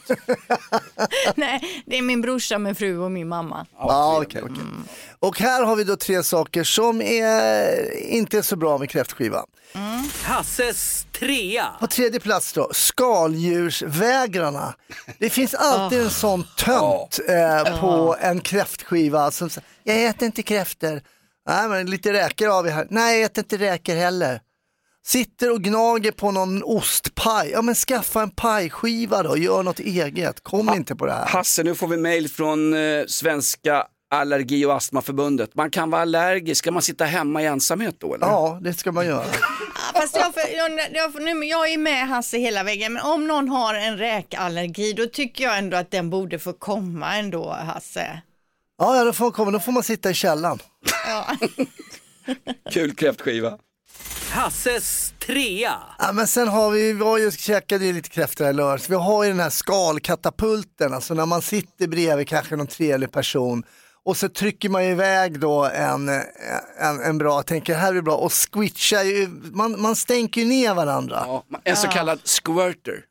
Nej, det är min brorsa, min fru och min mamma. Ja, okej, okej. Och här har vi då tre saker som är inte är så bra med kräftskiva. Hasses trea. På tredje plats då, skaldjursvägrarna. Det finns alltid en sån tönt eh, på en kräftskiva som säger, jag äter inte kräftor. Nej, men lite räkor har vi här. Nej, jag äter inte räkor heller. Sitter och gnager på någon ostpaj. Ja, men skaffa en pajskiva då, gör något eget. Kom inte på det här. Hasse, nu får vi mejl från eh, Svenska Allergi- och astmaförbundet. Man kan vara allergisk. Ska man sitta hemma i ensamhet då, eller? Ja, det ska man göra. Ja, fast jag, för, jag, jag, nu, jag är med Hasse hela vägen, men om någon har en räkallergi då tycker jag ändå att den borde få komma ändå, Hasse. Ja, ja, då får man komma. Då får man sitta i källaren. Ja. Kul kräftskiva. Hasses trea. Ja, men sen har vi, vi har ju käkat ju lite kräftor här lördags. Vi har ju den här skalkatapulten, alltså när man sitter bredvid kanske någon trevlig person och så trycker man iväg då en, en, en bra, tänker här är bra och squitchar ju, man, man stänker ju ner varandra. Ja, en så kallad squirter.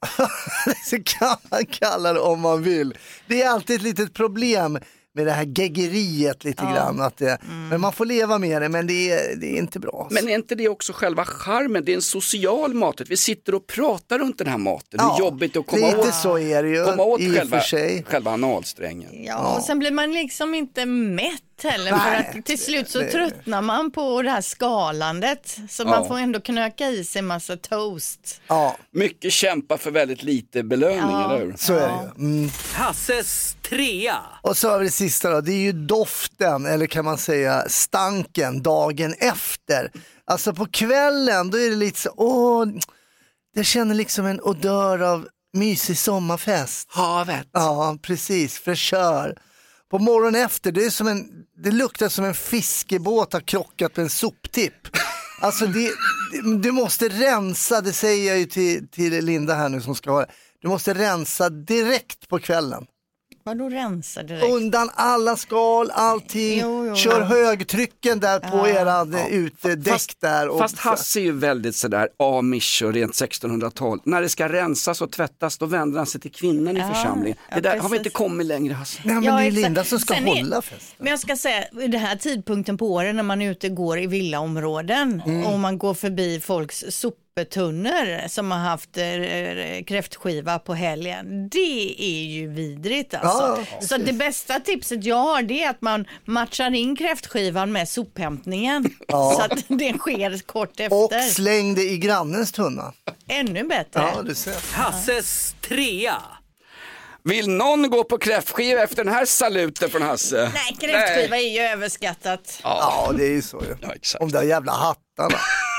Så kan man kalla det om man vill. Det är alltid ett litet problem med det här geggeriet lite Ja. grann. Att det, mm. Men man får leva med det, men det är, det är inte bra. Men är inte det också själva charmen? Det är en social maträtt. Vi sitter och pratar runt den här maten. Ja, Hur jobbigt det är att komma lite åt, så är det ju, komma åt i och själva, för sig. själva analsträngen. Ja, och sen blir man liksom inte mätt heller, Nej, för att till slut så det- tröttnar man på det här skalandet, så Ja. man får ändå knöka i sig massa toast. Ja, Mycket kämpa för väldigt lite belöning, Ja. eller hur? så är det ju. Mm. Hasses trea. Och så har vi det sista då, det är ju doften, eller kan man säga stanken dagen efter. Alltså på kvällen, då är det lite så, åh, jag känner liksom en odör av mysig sommarfest. Havet. Ja, precis, fräschör. På morgonen efter, det är som en, det luktar som en fiskebåt har krockat med en soptipp. Alltså det, det, du måste rensa, det säger jag ju till, till Linda här nu som ska ha det. Du måste rensa direkt på kvällen. Vadå rensa direkt? Undan alla skal, allting. Jo, jo. Kör högtrycken där på Ja. era ja. utedäck Fast, där. Och fast Hasse är ju väldigt sådär amish och rent sextonhundratal. När det ska rensas och tvättas, då vänder han sig till kvinnan i Ja, församlingen. Det ja, där har vi precis. inte kommit längre, Hasse. Nej, men Ja, det är exakt. Linda som ska Sen är- hålla festen. Men jag ska säga, i den här tidpunkten på året när man är ute och går i villaområden Mm. och man går förbi folks sopbetunnor som har haft eh, kräftskiva på helgen, det är ju vidrigt alltså. Ja, så det bästa tipset jag har, det är att man matchar in kräftskivan med sophämtningen Ja. så att det sker kort Och efter. släng det i grannens tunna. Ännu bättre. Ja, du ser. Hasses trea. Vill någon gå på kräftskiva efter den här saluten från Hasse? Nej, kräftskiva är ju överskattat. Ja, ja det är ju så ju. Ja, exakt. Om de där jävla hattarna.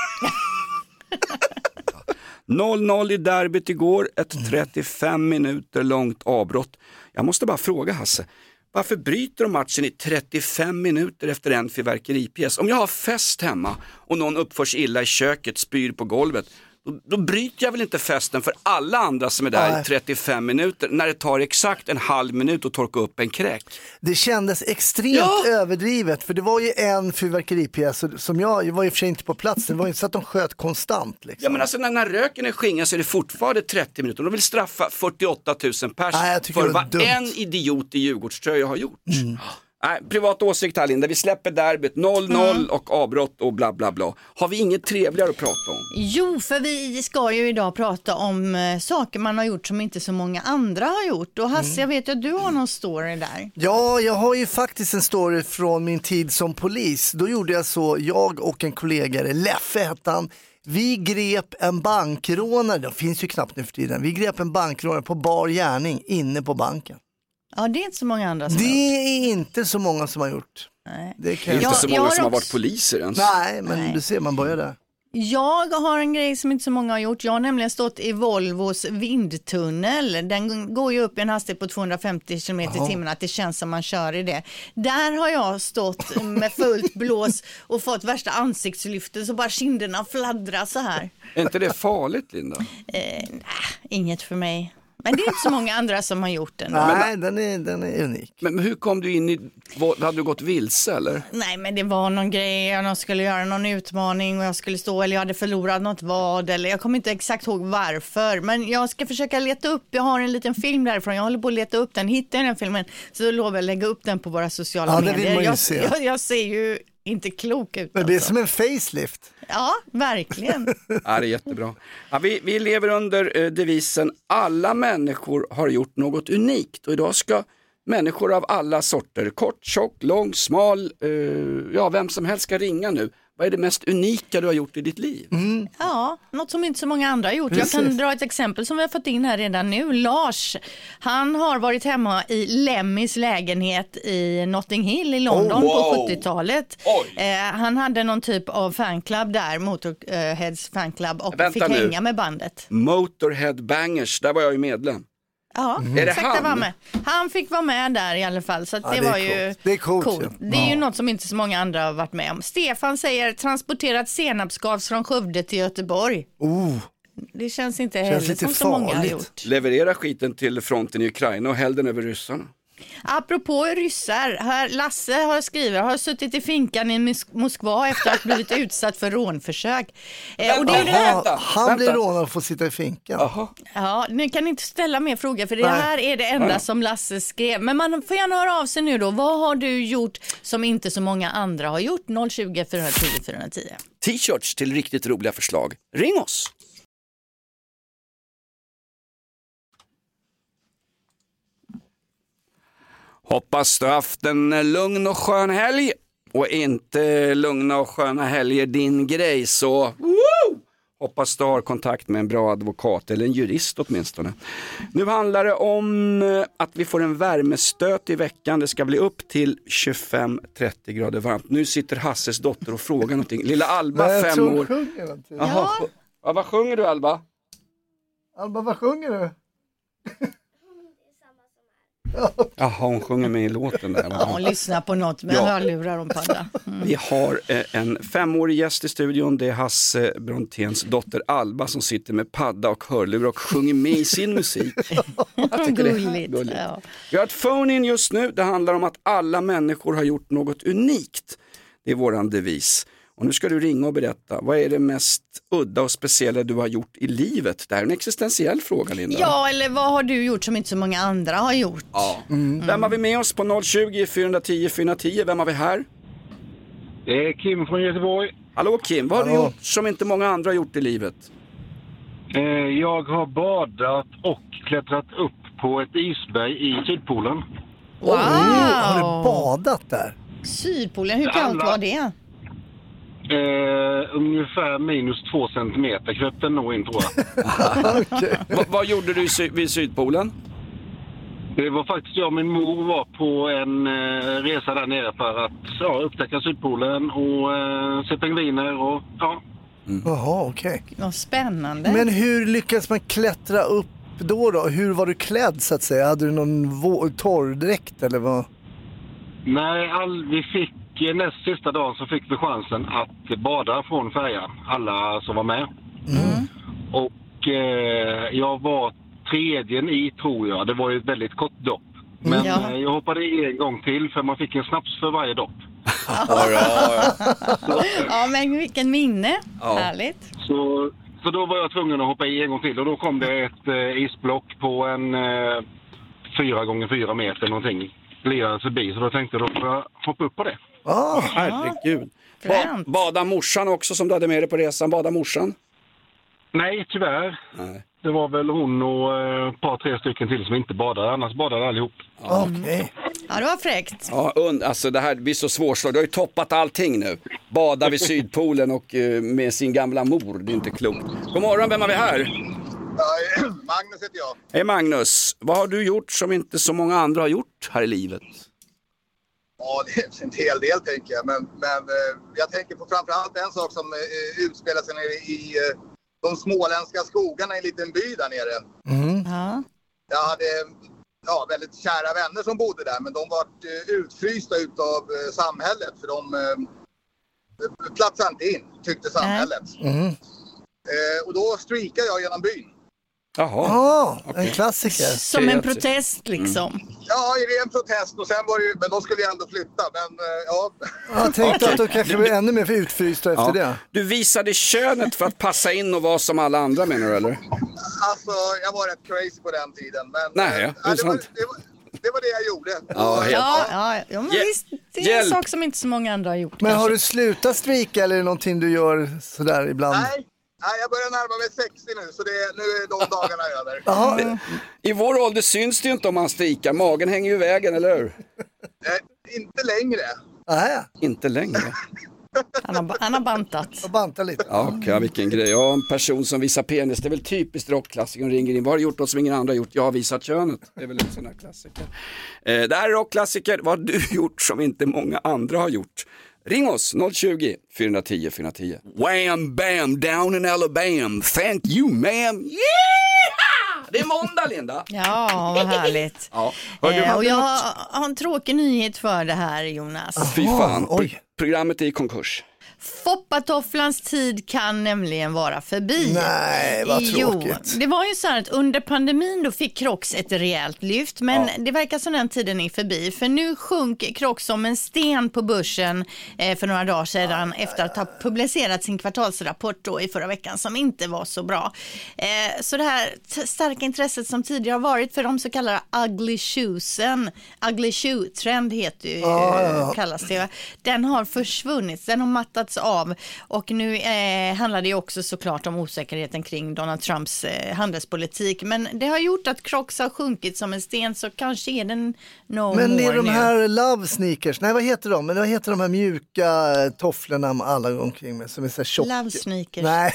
noll noll i derbyt igår, ett trettiofem minuter långt avbrott. Jag måste bara fråga Hasse, varför bryter de matchen i trettiofem minuter efter en fyrverkeripjäs? Om jag har fest hemma och någon uppförs illa i köket, spyr på golvet, då, då bryter jag väl inte festen för alla andra som är där Nej. i trettiofem minuter när det tar exakt en halv minut att torka upp en kräk. Det kändes extremt ja. överdrivet, för det var ju en fyrverkeripjäs som jag, jag var ju för sig inte på plats, det var ju inte så att de sköt konstant. Liksom. Ja men alltså när, när röken är skingrad så är det fortfarande trettio minuter. De vill straffa fyrtioåtta tusen pers Nej, för vad en idiot i Djurgårdströja har gjort. Mm. Nej, privat åsikt här Linda, vi släpper derbyt noll noll mm. och avbrott och bla bla bla. Har vi inget trevligare att prata om? Jo, för vi ska ju idag prata om uh, saker man har gjort som inte så många andra har gjort. Och Hasse, mm. jag vet ju att du har någon story där. Ja, jag har ju faktiskt en story från min tid som polis. Då gjorde jag så, jag och en kollega, Leffe hette han, vi grep en bankrånare, det finns ju knappt nu för tiden, vi grep en bankrånare på bar gärning inne på banken. Ja, det är inte så många andra som Det har gjort. är inte så många som har gjort. Nej. Det, kan det är jag... inte så många jag som har också... varit poliser ens. Nej, men Nej. du ser, man börjar där. Jag har en grej som inte så många har gjort. Jag har nämligen stått i Volvos vindtunnel. Den går ju upp i en hastighet på tvåhundrafemtio kilometer i timmen, att det känns som man kör i det. Där har jag stått med fullt blås och fått värsta ansiktslyften så bara kinderna fladdrar så här. Är inte det farligt, Linda? Eh, nej, inget för mig. Men det är inte så många andra som har gjort den. Nej, den är, den är unik. Men, men hur kom du in i, hade du gått vilse eller? Nej, men det var någon grej, jag skulle göra någon utmaning och jag skulle stå, eller jag hade förlorat något vad, eller jag kommer inte exakt ihåg varför. Men jag ska försöka leta upp, jag har en liten film därifrån, jag håller på att leta upp den, hittar jag den filmen så då lovar jag lägga upp den på våra sociala ja, medier. Jag, jag, jag ser ju inte klok ut. Men det är alltså. som en facelift. Ja, verkligen. Ja, det är jättebra. Ja, vi, vi lever under eh, devisen alla människor har gjort något unikt. Och idag ska människor av alla sorter, kort, tjock, lång, smal, eh, ja vem som helst ska ringa nu. Vad är det mest unika du har gjort i ditt liv? Mm. Ja, något som inte så många andra har gjort. Precis. Jag kan dra ett exempel som vi har fått in här redan nu. Lars, han har varit hemma i Lemmys lägenhet i Notting Hill i London oh, wow. på sjuttiotalet. Eh, han hade någon typ av fanclub där, Motorheads fanclub, och Vänta fick nu. hänga med bandet. Motorhead Bangers, där var jag ju medlem. Ja, mm. Är det han? Var med. Han fick vara med där i alla fall, så att ja, det, det var ju det är coolt. coolt. Ja. Det är ja. ju något som inte så många andra har varit med om. Stefan säger transporterat senapsgas från Skövde till Göteborg. Oh. Det känns inte känns heller som så många har gjort. Leverera skiten till fronten i Ukraina och häll den över ryssarna. Apropå ryssar, här Lasse har skrivit, har suttit i finkan i Mos- Moskva efter att ha blivit utsatt för rånförsök. Eh, och det är det här... Han blir rånad och får sitta i finkan. Aha. Ja, ni kan inte ställa mer frågor för det Nej. här är det enda Nej. som Lasse skrev. Men man får gärna höra av sig nu då. Vad har du gjort som inte så många andra har gjort? noll tjugo, fyra tio, fyra tio. T-shirts till riktigt roliga förslag. Ring oss! Hoppas du haft en lugn och skön helg och inte lugna och sköna helger din grej, så woo! Hoppas du har kontakt med en bra advokat eller en jurist åtminstone. Nu handlar det om att vi får en värmestöt i veckan. Det ska bli upp till tjugofem till trettio grader varmt. Nu sitter Hasses dotter och frågar någonting. Lilla Alba, Nej, fem år. Jaha. Ja, vad sjunger du, Alba? Alba, vad sjunger du? Jaha, hon sjunger med i låten där. Ja, hon lyssnar på något med Ja. hörlurar om padda. Mm. Vi har eh, en femårig gäst i studion. Det är Hasse Bronténs dotter Alba som sitter med padda och hörlurar och sjunger med i sin musik. Jag tycker det är Gulligt. gulligt. Ja. Vi har ett phone-in just nu. Det handlar om att alla människor har gjort något unikt. Det är våran devis. Och nu ska du ringa och berätta, vad är det mest udda och speciella du har gjort i livet? Det här är en existentiell fråga, Linda. Ja, eller vad har du gjort som inte så många andra har gjort? Ja. Mm. Vem har vi med oss på noll tjugo, fyra tio, fyra tio? Vem har vi här? Det är Kim från Göteborg. Hallå Kim, vad har Hallå. du gjort som inte många andra har gjort i livet? Eh, jag har badat och klättrat upp på ett isberg i Sydpolen. Wow! Har du badat där? Sydpolen, hur kallt Alla. var det? Eh, ungefär minus två centimeter kröp den nog in, tror jag. Okay. Va, vad gjorde du i sy- vid Sydpolen? Det var faktiskt jag och min mor var på en eh, resa där nere för att ja, upptäcka Sydpolen och eh, se pingviner och ja. Jaha, mm. okej. Okay. Vad spännande. Men hur lyckas man klättra upp då då? Hur var du klädd så att säga? Hade du någon vå- torrdräkt eller vad? Nej, all, vi fick eh, näst sista dagen så fick vi chansen att bada från färjan. Alla som var med. Mm. Och eh, jag var tredjen i tror jag. Det var ju ett väldigt kort dopp. Men ja. eh, jag hoppade i en gång till för man fick en snaps för varje dopp. Ja, ja, ja. Ja, men vilken minne. Ja. Härligt. Så, så då var jag tvungen att hoppa i en gång till och då kom det ett eh, isblock på en eh, fyra gånger fyra meter någonting. Glidade förbi så då tänkte jag då får jag hoppa upp på det. Ah, herregud. Ja. Ba- bada morsan också som du hade med dig på resan? Bada morsan? Nej, tyvärr. Nej. Det var väl hon och ett eh, par, tre stycken till som inte badade. Annars badade allihop. Ja. Okej. Okay. Ja, det var fräckt. Ja, und- alltså det här blir så svårslaget. Du har ju toppat allting nu. Bada vid Sydpolen och uh, med sin gamla mor. Det är inte klokt. God morgon, vem har vi här? Ja, Magnus heter jag. Hej Magnus. Vad har du gjort som inte så många andra har gjort här i livet? Ja, det är en hel del tänker jag. Men, men eh, jag tänker på framförallt en sak som eh, utspelar sig nere i eh, de småländska skogarna i en liten by där nere. Mm. Ja. Jag hade ja, väldigt kära vänner som bodde där, men de var eh, utfrysta utav eh, samhället för de eh, platsade inte in, tyckte samhället. Mm. Eh, och då streakade jag genom byn. Jaha. Ah, okay. En klassiker. Som en protest liksom. Mm. Ja, i ren protest och sen var det ju, men de skulle ju ändå flytta, men eh, ja. Jag tänkte att de kanske blir ännu mer utfrysta efter Ja. det. Du visade könet för att passa in och vara som alla andra menar du eller? Alltså, jag var rätt crazy på den tiden, men Nej, eh, det är det, var, sant. det, var, det var det jag gjorde. Ja, helt Ja, ja, ja men Hjäl- visst, det är hjälp. en sak som inte så många andra har gjort. Men kanske. har du slutat streaka eller är det någonting du gör sådär ibland? Nej, nej, jag börjar närma mig sextio nu, så det, nu är de dagarna över. Jaha. I vår ålder syns det ju inte om man strikar. Magen hänger ju i vägen, eller hur? Eh, inte längre. Nej, Inte längre. Han har, han har bantat. jag bantar lite. Ja, okej, vilken grej. Ja, en person som visar penis, det är väl typiskt rockklassiker. Hon ringer in, vad har du gjort något som ingen andra har gjort? Jag har visat könet. Det är väl en sån här klassiker. Eh, det här är rockklassiker. Vad har du gjort som inte många andra har gjort? Ring oss, noll tjugo, fyra tio, fyra tio. Wham, bam, down in Alabama. Thank you, ma'am. Yeah! Det är måndag, Linda. Ja, vad härligt. Ja. Hör du, Eh, hade och jag något? har en tråkig nyhet för det här, Jonas. Fy fan, Oj. Pro- programmet är i konkurs. Foppatofflans tid kan nämligen vara förbi. Nej, vad Jo, tråkigt. det var ju så här att under pandemin då fick Crocs ett rejält lyft, men det verkar som den tiden är förbi. För nu sjönk Crocs som en sten på börsen eh, för några dagar sedan efter att ha publicerat sin kvartalsrapport då i förra veckan som inte var så bra. Eh, så det här t- starka intresset som tidigare har varit för de så kallade ugly shoesen, ugly shoe-trend heter ju, Ah. kallas det. Den har försvunnit, den har mattats av och nu eh, handlar det ju också såklart om osäkerheten kring Donald Trumps eh, handelspolitik, men det har gjort att Crocs har sjunkit som en sten, så kanske är den no Men det more är de nu. här love sneakers, nej vad heter de? Men vad heter de här mjuka eh, tofflorna alla går omkring med som är så här tjock? Love sneakers. Nej,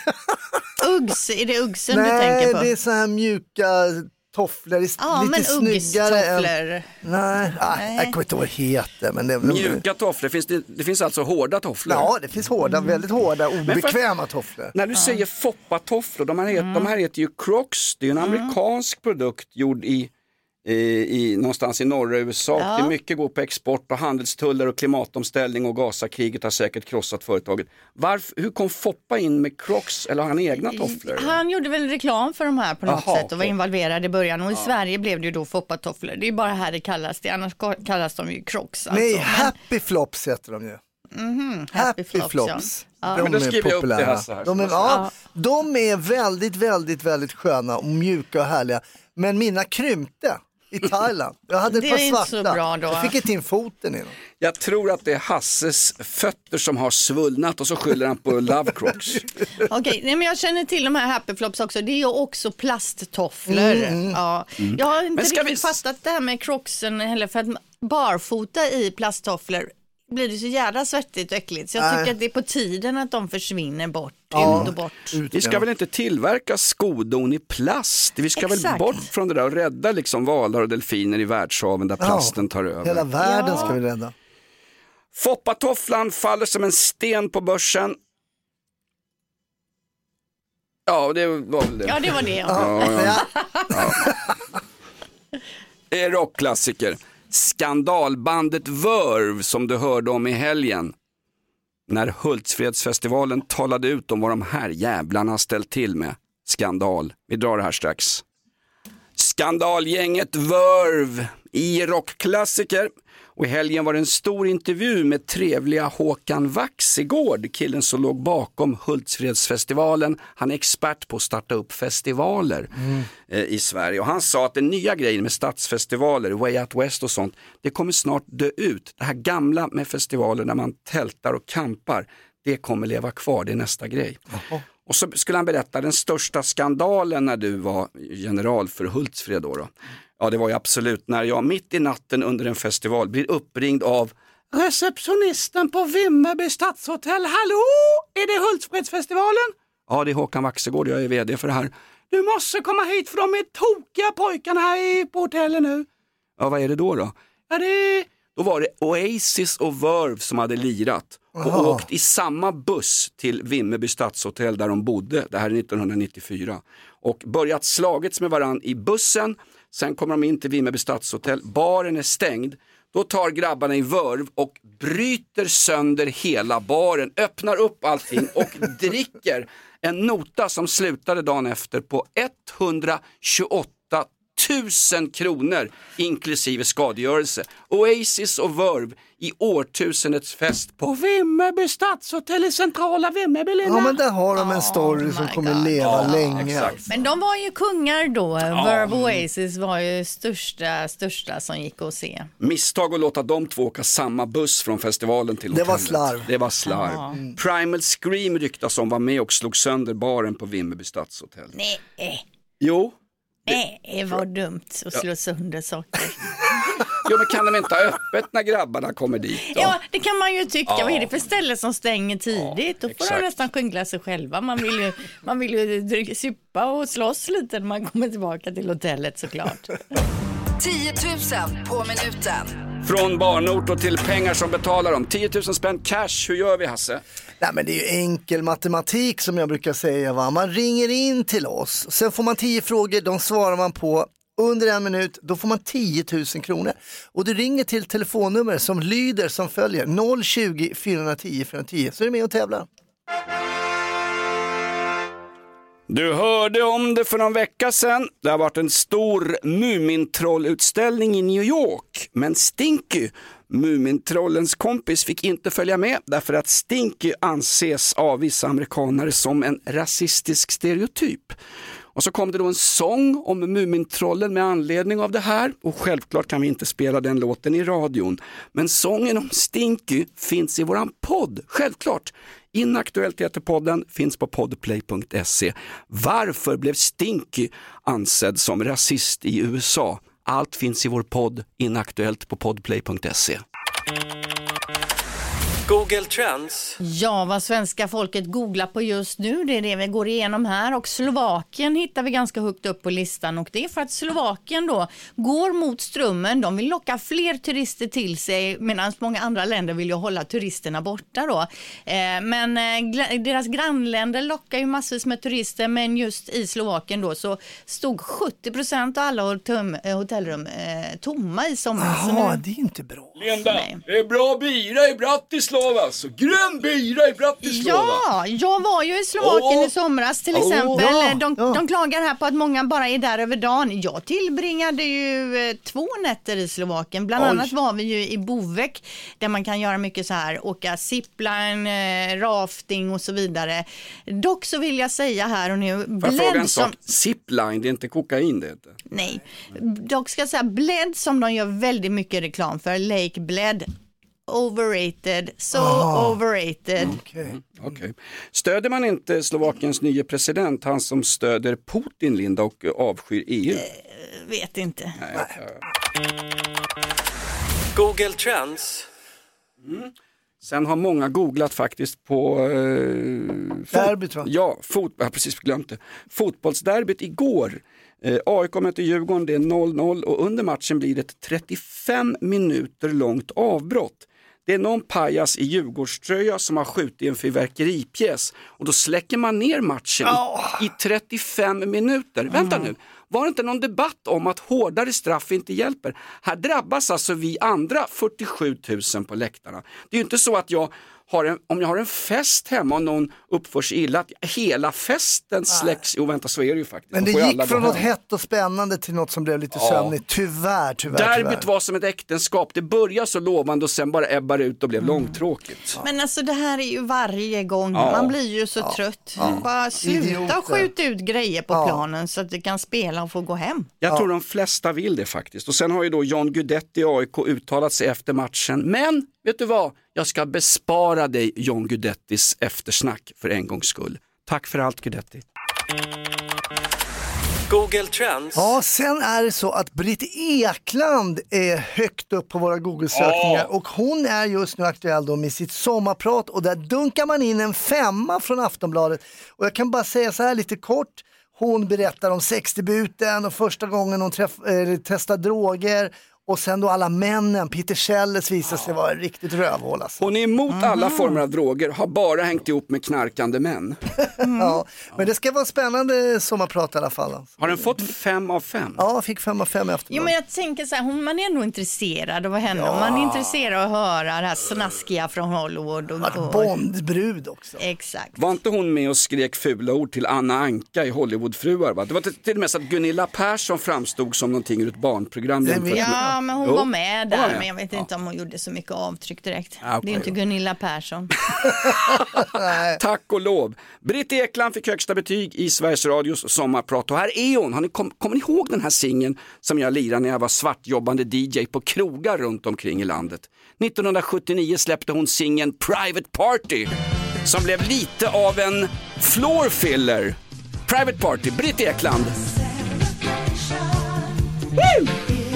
Uggs, är det Uggsen du nej tänker på? det är så här mjuka tofflor, det är Ja, lite men snyggare än... Uggs-tofflor. Nej, ah, Nej. jag kommer inte ihåg vad det heter. Men det, Mjuka tofflor, finns det, det finns alltså hårda tofflor? Ja, det finns hårda, väldigt hårda, obekväma tofflor. När du säger foppatofflor, de här, heter, Mm. de här heter ju Crocs, det är ju en amerikansk produkt gjord i, i, i någonstans i norra U S A. Ja. Det är mycket gå på export och handelstullar och klimatomställning och Gazakriget har säkert krossat företaget. Varför, hur kom Foppa in med Crocs eller har han egna tofflor? Han gjorde väl reklam för de här på något Jaha, sätt och var okej. involverad i början, och i Sverige blev det ju då foppatofflor. Det är ju bara här det kallas det, annars kallas de ju Crocs. Alltså. Nej, Men- Happy Flops heter de ju. Mhm, Happy Flops, Flops. ja. De Men då är skriver jag upp det populära. här så här. De är, ja, de är väldigt, väldigt, väldigt sköna och mjuka och härliga. Men mina krympte i Thailand. Jag hade ett Det par är inte svarta. så bra då. Jag fick inte in foten i dem. Jag tror att det är Hasses fötter som har svullnat och så skyller han på Love Crocs. Okej, nej, men jag känner till de här Happy Flops också. Det är ju också plasttofflor. Mm. Ja. Jag har inte Men ska riktigt vi- fattat det här med Crocsen heller, för att barfota i plasttofflor blir det så jävla svettigt och äckligt. Så jag Nej. tycker att det är på tiden att de försvinner bort, Ja, ut och bort. ut Vi ska igen. väl inte tillverka skodon i plast? Vi ska väl Exakt. bort från det där och rädda liksom valar och delfiner i världshaven där plasten tar över. Hela världen Ja. ska vi rädda. Foppatofflan faller som en sten på börsen. Ja, det var väl det. Ja, det var det. Ja, ja. Ja. Det är rockklassiker. Skandalbandet Verve som du hörde om i helgen. När Hultsfredsfestivalen talade ut om vad de här jävlarna ställt till med. Skandal. Vi drar det här strax. Skandalgänget Verve i rockklassiker. Och i helgen var det en stor intervju med trevliga Håkan Vaxegård, killen som låg bakom Hultsfredsfestivalen. Han är expert på att starta upp festivaler mm. eh, i Sverige. Och han sa att den nya grejen med stadsfestivaler, Way Out West och sånt, det kommer snart dö ut. Det här gamla med festivaler där man tältar och kampar, det kommer leva kvar, det är nästa grej. Jaha. Och så skulle han berätta den största skandalen när du var general för Hultsfred då. då. Ja, det var ju absolut när jag mitt i natten under en festival blir uppringd av receptionisten på Vimmerby stadshotell. Hallå, är det Hultsfredsfestivalen? Ja, det är Håkan Vaxegård, jag är vd för det här. Du måste komma hit för de är tokiga pojkarna här på hotellet nu. Ja, vad är det då då? Ja, det... Då var det Oasis och Verve som hade lirat och Aha. åkt i samma buss till Vimmerby stadshotell där de bodde. Det här är nittonhundranittiofyra. Och börjat slagits med varann i bussen. Sen kommer de in till Vimmerby stadshotell. Baren är stängd. Då tar grabbarna i Verve och bryter sönder hela baren. Öppnar upp allting och dricker en nota som slutade dagen efter på etthundratjugoåtta tusen kronor inklusive skadegörelse. Oasis och Verve i årtusendets fest på Vimmerby stadshotell i centrala Vimmerby. Ja, men där har de en story Oh som my kommer God. leva Ja, länge. exakt. Men de var ju kungar då. Verve och Oasis var ju största, största som gick att se. Misstag att låta de två åka samma buss från festivalen till Det hotellet. var slarv. Det var slarv. Ja. Mm. Primal Scream ryktas om var med och slog sönder baren på Vimmerby stadshotell. Nej, Jo. nej, vad dumt att slå sönder saker. Jo, men kan de inte ha öppet när grabbarna kommer dit då? Ja, det kan man ju tycka. Ja. Vad är det för ställe som stänger tidigt? Då får exakt. de nästan skynda sig själva. Man vill ju, man vill ju dricka, suppa och slåss lite när man kommer tillbaka till hotellet såklart. tio tusen på minuten. Från barnort och till pengar som betalar dem. tio tusen spänn cash, hur gör vi, Hasse? Nej, men det är ju enkel matematik som jag brukar säga. Va? Man ringer in till oss, sen får man tio frågor, de svarar man på under en minut, då får man tio tusen kronor. Och du ringer till telefonnummer som lyder som följer noll tjugo, fyrahundratio, fyrahundratio, så är du med och tävlar. Du hörde om det för någon vecka sedan. Det har varit en stor Mumintrollutställning i New York. Men Stinky, Mumintrollens kompis, fick inte följa med därför att Stinky anses av vissa amerikanare som en rasistisk stereotyp. Och så kom det då en sång om Mumintrollen med anledning av det här. Och självklart kan vi inte spela den låten i radion. Men sången om Stinky finns i våran podd, självklart. Inaktuellt heter podden, finns på podplay punkt se. Varför blev Stinky ansedd som rasist i U S A? Allt finns i vår podd, Inaktuellt på podplay punkt se. Google Trends. Ja, vad svenska folket googlar på just nu, det är det vi går igenom här. Och Slovakien hittar vi ganska högt upp på listan. Och det är för att Slovakien då går mot strömmen. De vill locka fler turister till sig, medan många andra länder vill ju hålla turisterna borta då. Eh, men eh, deras grannländer lockar ju massvis med turister, men just i Slovakien då så stod sjuttio procent av alla hotell- hotellrum eh, tomma i somras. Jaha, det är inte bra. Linda, Nej. det är bra bira i Bratislava, så grön bira i Bratislava. Ja, jag var ju i Slovakien Åh. i somras till Åh, exempel. ja, de, ja. de klagar här på att många bara är där över dagen. Jag tillbringade ju eh, två nätter i Slovakien. Bland Oj. annat var vi ju i Bovek där man kan göra mycket så här, åka zipline, eh, rafting och så vidare. Dock så vill jag säga här och nu, Får jag fråga en Bled sak? som... Zipline, det är inte kokain det heter. Nej, dock ska jag säga Bled som de gör väldigt mycket reklam för, Lake Bled. Overrated, so Ah. overrated. Okay. Okay. Stöder man inte Slovakiens nya president, han som stöder Putin, Linda, och avskyr E U? Eh, vet inte. Nej, jag- Google Trends. Mm. Sen har många googlat faktiskt på eh, derbyt, va? Ja, fot- jag har precis glömt det. Fotbollsderbyt igår. Eh, A I K möter Djurgården, det är noll noll och under matchen blir det ett trettiofem minuter långt avbrott. Det är någon pajas i Djurgårdströja som har skjutit en fyrverkeripjäs och då släcker man ner matchen oh. i, i trettiofem minuter. Mm. Vänta nu, var det inte någon debatt om att hårdare straff inte hjälper? Här drabbas alltså vi andra fyrtiosju tusen på läktarna. Det är ju inte så att jag har en, om jag har en fest hemma och någon uppför sig illa, att hela festen släcks. Jo, vänta, så är det ju faktiskt. Men det gick från något hett och spännande till något som blev lite ja. sömnigt. Tyvärr, tyvärr, Derbyt tyvärr. var som ett äktenskap. Det började så lovande och sen bara ebbar ut och blev mm. långtråkigt. Ja. Men alltså det här är ju varje gång. Ja. Man blir ju så ja. trött. Ja. Bara sluta skjuta ut grejer på ja. planen så att du kan spela och få gå hem. Jag ja. tror de flesta vill det faktiskt. Och sen har ju då John Guidetti i A I K uttalat sig efter matchen. Men, vet du vad? Jag ska bespara dig John Guidettis eftersnack för en gångs skull. Tack för allt, Guidetti. Google Trends. Ja, sen är det så att Britt Ekland är högt upp på våra Google-sökningar oh. och hon är just nu aktuell då med sitt sommarprat och där dunkar man in en femma från Aftonbladet. Och jag kan bara säga så här lite kort. Hon berättar om sexdebuten och första gången hon träff, äh, testade droger. Och sen då alla männen, Peter Schelles visar sig vara riktigt rövhål alltså. Hon är emot mm. alla former av droger, har bara hängt ihop med knarkande män. Mm. Ja, men det ska vara spännande sommarprat i alla fall. Alltså. Har den fått fem av fem? Ja, fick fem av fem efter. Jo, men jag tänker så här, hon, man är ändå intresserad av henne. Ja. Man är intresserad av att höra det här snaskiga från Hollywood. Och, och... Bondbrud också. Exakt. Var inte hon med och skrek fula ord till Anna Anka i Hollywoodfruar? Va? Det var till, till och med så att Gunilla Persson framstod som någonting ur ett barnprogram. Ja. Ja, men hon jo. var med där, men jag vet inte ja. om hon gjorde så mycket avtryck direkt. Ja, okay, det är inte Gunilla Persson. Tack och lov. Britt Ekland fick högsta betyg i Sveriges Radios sommarprat. Och här är hon. Har ni kom, kommer ni ihåg den här singeln som jag lirade när jag var svartjobbande D J på krogar runt omkring i landet? nittonhundrasjuttionio släppte hon singeln Private Party som blev lite av en floor filler. Private Party, Britt Ekland. Woo!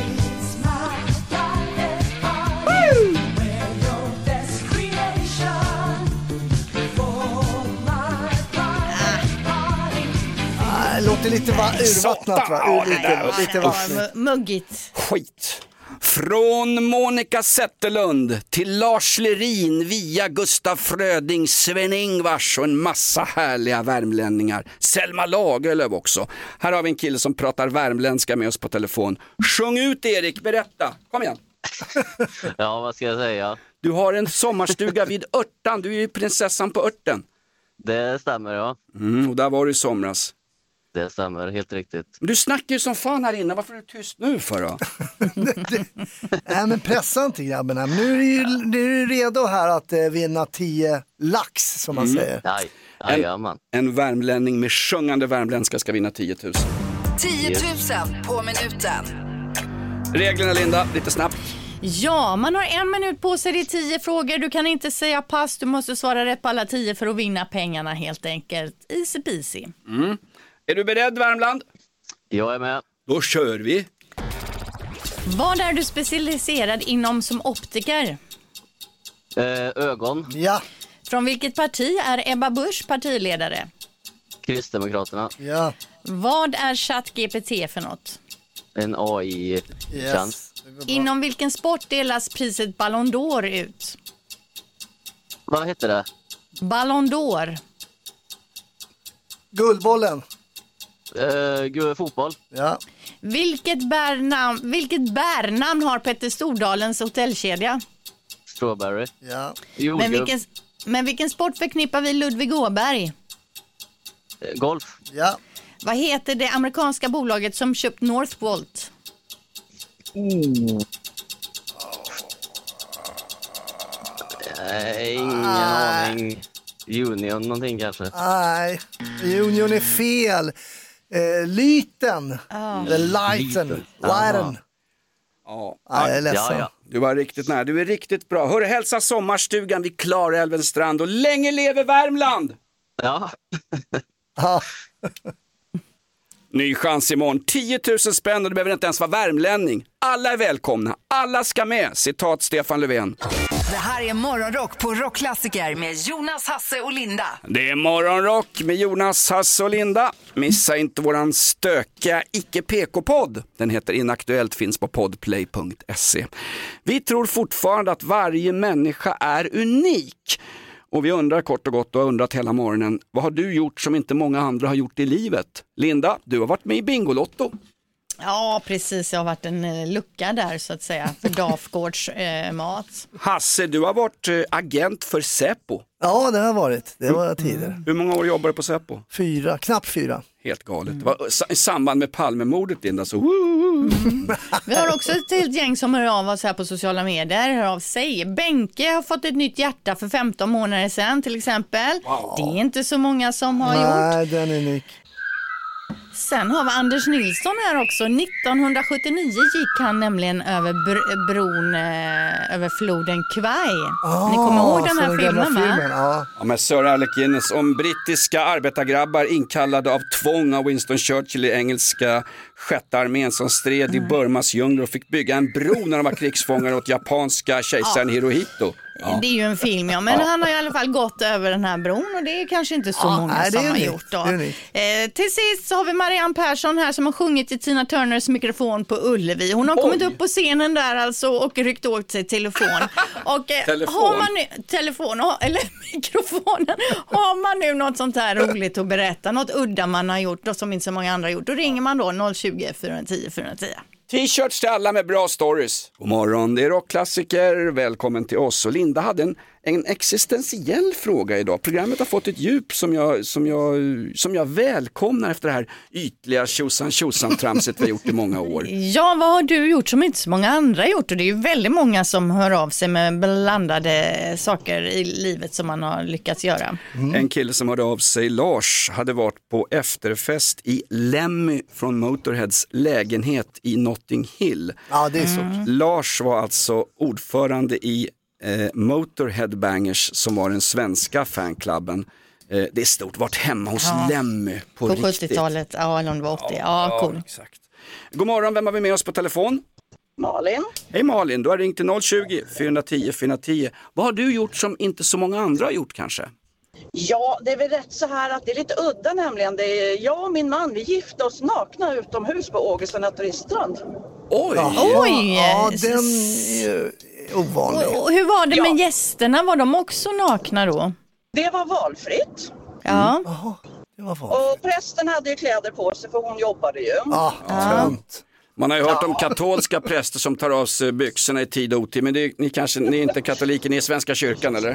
Låter lite va- urvattnat va? Ur, lite, lite vattnet. Muggigt. Skit. Från Monica Zetterlund till Lars Lerin via Gustav Fröding, Sven-Ingvars och en massa härliga värmlänningar. Selma Lagerlöf också. Här har vi en kille som pratar värmländska med oss på telefon. Sjung ut Erik, berätta. Kom igen. Ja, vad ska jag säga? Du har en sommarstuga vid Örtan. Du är ju prinsessan på Örten. Det stämmer, ja. Mm, och där var du i somras. Det stämmer, helt riktigt. Du snackar ju som fan här inne. Varför är du tyst nu för då? Nej, men pressa inte grabbarna. Nu är du, ju, nu är du redo här att eh, vinna tio lax, som man mm. säger. Nej, nej, man. En, en värmlänning med sjungande värmländska ska vinna tio tusen. tio tusen på minuten. Reglerna, Linda, lite snabbt. Ja, man har en minut på sig, det är tio frågor. Du kan inte säga pass, du måste svara rätt på alla tio för att vinna pengarna helt enkelt. Easy peasy. Mm. Är du beredd, Värmland? Jag är med. Då kör vi. Vad är du specialiserad inom som optiker? Eh, ögon. Ja. Från vilket parti är Ebba Busch partiledare? Kristdemokraterna. Ja. Vad är ChatGPT för något? En A I-tjänst. Yes. Inom vilken sport delas priset Ballon d'Or ut? Vad heter det? Ballon d'Or. Guldbollen. Uh, fotboll. Ja. Vilket bärnamn, vilket bärnamn har Petter Stordalens hotellkedja? Strawberry. Ja. Men vilken, men vilken sport förknippar vi Ludvig Åberg? Uh, golf. Ja. Vad heter det amerikanska bolaget som köpt Northvolt? Mm. Uh, ingen ah. aning. Union någonting kanske. Nej, Union är fel. Eh, Lyten. Oh. The Lighten. Lighten. Ja, ah, jag är ledsen. Ja, ja. Du var riktigt nära. Du är riktigt bra. Hörru, hälsa sommarstugan vid Klarälvens strand och länge lever Värmland! Ja. Ny chans imorgon. tio tusen spänn och du behöver inte ens vara värmlänning. Alla är välkomna. Alla ska med. Citat Stefan Löfven. Det här är Morgonrock på Rockklassiker med Jonas, Hasse och Linda. Det är Morgonrock med Jonas, Hasse och Linda. Missa inte våran stökiga icke-P K-podd. Den heter Inaktuellt, finns på podplay punkt se. Vi tror fortfarande att varje människa är unik. Och vi undrar kort och gott och har undrat hela morgonen, vad har du gjort som inte många andra har gjort i livet? Linda, du har varit med i Bingolotto. Ja, precis. Jag har varit en eh, lucka där så att säga för Dafgårds eh, mat. Hasse, du har varit eh, agent för Säpo. Ja, det har varit. Det var tidigare. Mm. Hur många år jobbar du på Säpo? Fyra, knappt fyra. Helt galet. Det var i samband med Palmemordet, Linda. Så... Mm. Vi har också ett helt gäng som hör av oss här på sociala medier. Hör av sig. Benke har fått ett nytt hjärta för femton månader sedan till exempel. Wow. Det är inte så många som har Nej, gjort. Nej, den är unik. Sen har vi Anders Nilsson här också. nittonhundrasjuttionio gick han nämligen över br- bron eh, över floden Kwai. Oh, Ni kommer ihåg den här filmen, va? filmen, ja. Ja, med Sir Alec Guinness om brittiska arbetargrabbar inkallade av tvång av Winston Churchill i engelska sjätte armén som stred i Burmas djungler och fick bygga en bro när de var krigsfångar åt japanska kejsaren ja. Hirohito. Ja. Det är ju en film, ja. Men ja. han har i alla fall gått över den här bron och det är kanske inte så ja, många nej, som har unikt. gjort. Då. Eh, till sist så har vi Marianne Persson här som har sjungit i Tina Turners mikrofon på Ullevi. Hon har Oj. kommit upp på scenen där alltså och ryckt åt sig telefon. Och, eh, telefon? Har man nu, telefon, eller mikrofonen. Har man nu något sånt här roligt att berätta, något udda man har gjort och som inte så många andra har gjort, då ringer man då noll tjugo, fyrahundratio, fyrahundratio. T-shirts till alla med bra stories. God morgon, det är rockklassiker. Välkommen till oss. Och Linda hade en, en existentiell fråga idag. Programmet har fått ett djup som jag, som jag, som jag välkomnar efter det här ytliga tjosan-tjosan-tramset vi har gjort i många år. Ja, vad har du gjort som inte så många andra har gjort? Och det är ju väldigt många som hör av sig med blandade saker i livet som man har lyckats göra. Mm. En kille som hörde av sig, Lars, hade varit på efterfest i Lemmy från Motorheads lägenhet i Notting Hill. Ja, det är så. Mm. Lars var alltså ordförande i eh, Motorhead Bangers som var den svenska fanklubben. Eh, det är stort, varit hemma hos ja. Lemmy på, på riktigt. sjuttiotalet, ja, eller om det var åttio. Ja, ja, cool. Exakt. God morgon, vem har vi med oss på telefon? Malin. Hej Malin, du har ringt till noll tjugo, fyrahundratio, fyrahundratio. Vad har du gjort som inte så många andra har gjort kanske? Ja, det är väl rätt så här att det är lite udda nämligen. Det är jag och min man, vi gifte oss nakna utomhus på Ågesta naturiststrand. Oj! Ja, Oj. ja den är ju ovanlig. Och, och hur var det med ja. gästerna? Var de också nakna då? Det var valfritt. Ja. Mm. Aha, det var valfritt. Och prästen hade ju kläder på sig för hon jobbade ju. Ah, ja, man har ju hört ja. om katolska präster som tar av sig byxorna i tid och otid. Men det är, ni, kanske, ni är inte katoliker, ni är Svenska kyrkan, eller?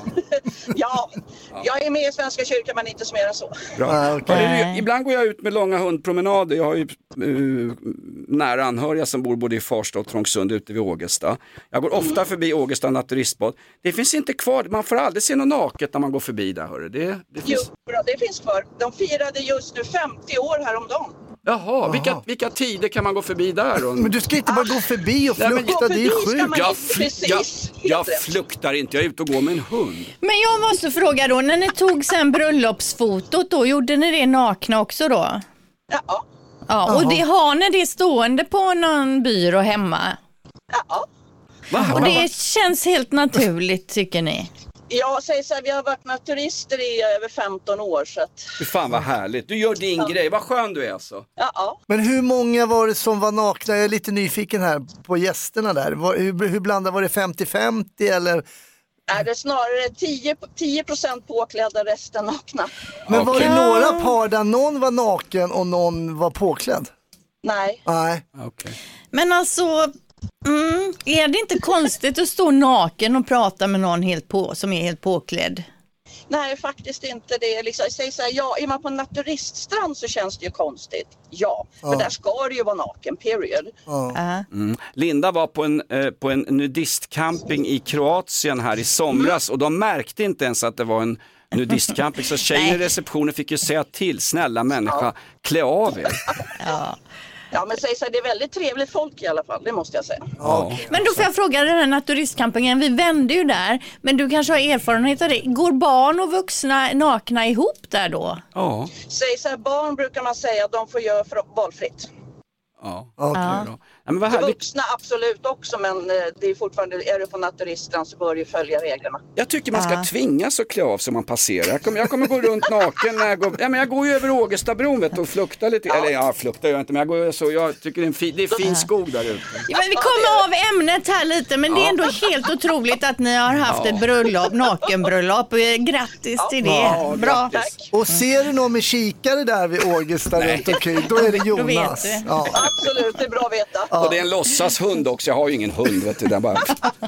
ja, jag är med i Svenska kyrkan men inte så mer än så. Bra. Ah, okay. Ibland går jag ut med långa hundpromenader. Jag har ju uh, nära anhöriga som bor både i Farsta och Trångsund ute vid Ågesta. Jag går ofta mm. förbi Ågesta naturistbad. Det finns inte kvar, man får aldrig se något naket när man går förbi där. Hörru. Det, det finns... Jo, bra, det finns kvar. De firade just nu femtio år häromdagen. Jaha, vilka, vilka tider kan man gå förbi där då? Men du ska inte bara gå förbi och flukta, det är sjukt. Jag, fl- jag, jag fluktar inte, jag är ute och går med en hund. Men jag måste fråga då, när ni tog sen bröllopsfotot då, gjorde ni det nakna också då? Ja. Ja, och det har ni det stående på någon byrå hemma? Ja. Va? Och det känns helt naturligt, tycker ni? Jag säger så här, vi har varit naturister i över femton år så att... Fy fan vad härligt, du gör din ja. grej, vad skön du är alltså. Ja. Men hur många var det som var nakna? Jag är lite nyfiken här på gästerna där. Var, hur, hur blandade, var det femtio femtio eller? Nej, det är snarare tio procent påklädda, resten nakna. Men okay. var det några par där någon var naken och någon var påklädd? Nej. Nej. Okay. Men alltså... Mm, är det inte konstigt att stå naken och prata med någon helt på, som är helt påklädd? Nej, faktiskt inte. Det är liksom, säg så här, ja, är man på en naturiststrand så känns det ju konstigt. Ja, för ja. där ska det ju vara naken, period. Ja. Uh-huh. Mm. Linda var på en, eh, på en nudistcamping i Kroatien här i somras mm. och de märkte inte ens att det var en nudistcamping. Så tjejen i receptionen fick ju säga till, snälla människa, ja. klä av er. Ja. Ja, men säg så här, det är väldigt trevligt folk i alla fall, det måste jag säga. Ja. Men då får jag fråga, den här naturistcampingen, vi vände ju där, men du kanske har erfarenhet av det. Går barn och vuxna nakna ihop där då? Ja. Säg så här, barn brukar man säga att de får göra för valfritt. Ja, okay. ja. Då. Ja, men vad För härligt. vuxna absolut också, men eh, det är fortfarande, är du på naturiststrand så bör du följa reglerna. Jag tycker man ska Ja. tvingas att klä av sig om man passerar. Jag kommer, jag kommer gå runt naken när jag går, ja, men jag går ju över Ågestabron vet du, och fluktar lite. Ja. Eller ja, fluktar jag inte, men jag går så, jag tycker det är en fin, det är fin skog där ute. Ja, men vi kommer av ämnet här lite, men det är ändå helt otroligt att ni har haft Ja. ett bröllop, nakenbröllop. Grattis till det. Ja, Bra. Och ser du någon med kikare där vid Ågesta runt omkring, då är det Jonas. Då vet du. Ja. Absolut, det är bra att veta. Ja. Och det är en låtsashund också, jag har ju ingen hund vet du. Den bara...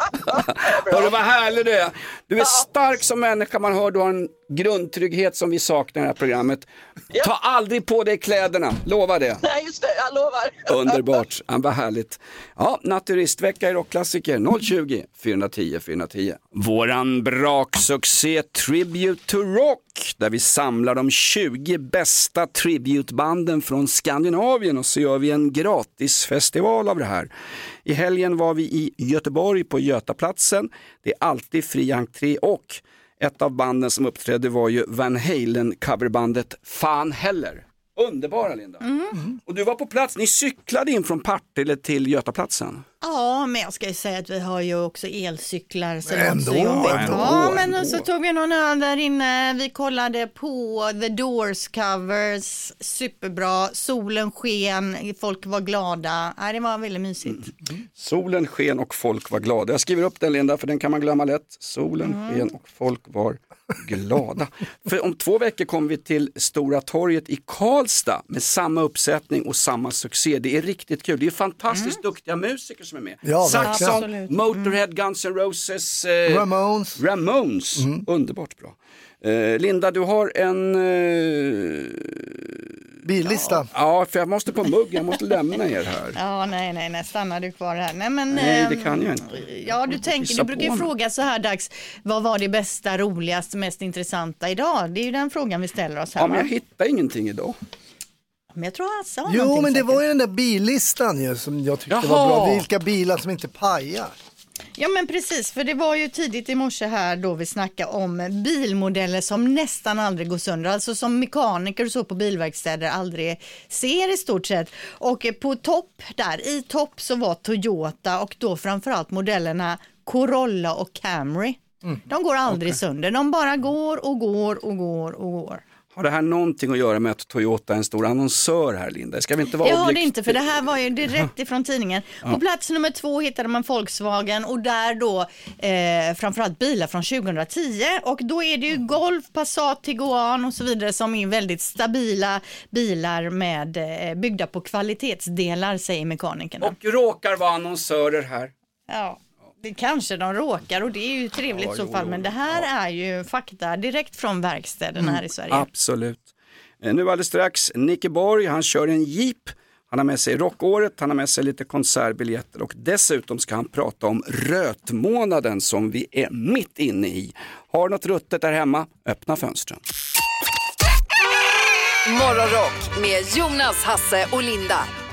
Hörru vad härlig du är. Du är stark som människa, man hör du har en grundtrygghet som vi saknar i det här programmet. Ta aldrig på dig kläderna, lova det. Nej, just det, jag lovar. Underbart, ja, vad härligt. Ja, Naturristvecka i Rockklassiker noll tjugo, fyra tio, fyra tio. Våran braksuccé Tribute to Rock, där vi samlar de tjugo bästa tributebanden från Skandinavien och så gör vi en gratisfestival av det här. I helgen var vi i Göteborg på Götaplatsen. Det är alltid fri entré och ett av banden som uppträdde var ju Van Halen coverbandet Fan Heller. Underbara Linda. Mm. Och du var på plats, ni cyklade in från Partille till Götaplatsen. Ja, men jag ska ju säga att vi har ju också elcyklar. Så Men det var ändå, så jobbigt. ändå, Ja, men ändå. så tog vi någon öl där inne. Vi kollade på The Doors covers. Superbra. Solen sken. Folk var glada. Ja, det var väldigt mysigt. Mm. Solen sken och folk var glada. Jag skriver upp den Linda för den kan man glömma lätt. Solen Mm. sken och folk var glada. För om två veckor kommer vi till Stora torget i Karlstad med samma uppsättning och samma succé. Det är riktigt kul. Det är fantastiskt Mm. duktiga musiker som är med. Ja, Saxon, verkligen. Motorhead, Guns N' Roses, eh, Ramones. Ramones. Underbart bra. Eh, Linda, du har en... Eh, Billista. Ja, för jag måste på mugg. Jag måste lämna er här. Ja, nej, nej, nej, stannar du kvar här. Nej, men, Nej, det ehm, kan jag inte. Ja, du tänker, Kissa du brukar ju på mig. fråga så här dags, vad var det bästa, roligaste, mest intressanta idag? Det är ju den frågan vi ställer oss här. Ja, men va? jag hittar ingenting idag. Men jag tror att sa Jo, någonting men det säkert. var ju den där billistan ju som jag tyckte Jaha. var bra. Vilka bilar som inte pajar. Ja, men precis, för det var ju tidigt i morse här då vi snackade om bilmodeller som nästan aldrig går sönder, alltså som mekaniker och så på bilverkstäder aldrig ser i stort sett. Och på topp där, i topp så var Toyota och då framförallt modellerna Corolla och Camry. Mm. De går aldrig sönder, de bara går och går och går och går. Har det här någonting att göra med att Toyota är en stor annonsör här, Linda? Ska vi inte vara Jag hörde objekt- inte, för det här var ju direkt ifrån tidningen. Ja. På plats nummer två hittade man Volkswagen och där då eh, framförallt bilar från tjugohundratio. Och då är det ju Golf, Passat, Tiguan och så vidare som är väldigt stabila bilar med eh, byggda på kvalitetsdelar, säger mekanikerna. Och råkar vara annonsörer här. Ja, det kanske de råkar och det är ju trevligt i Ja, så jo, fall. jo, Men det här är ju fakta direkt från verkstäderna här i Sverige. Absolut. Eh, Nu alldeles strax, Nicke Borg, han kör en Jeep. Han har med sig rockåret, han har med sig lite konsertbiljetter och dessutom ska han prata om rötmånaden som vi är mitt inne i. Har något ruttet där hemma? Öppna fönstren. Morgonrock med Jonas, Hasse och Linda.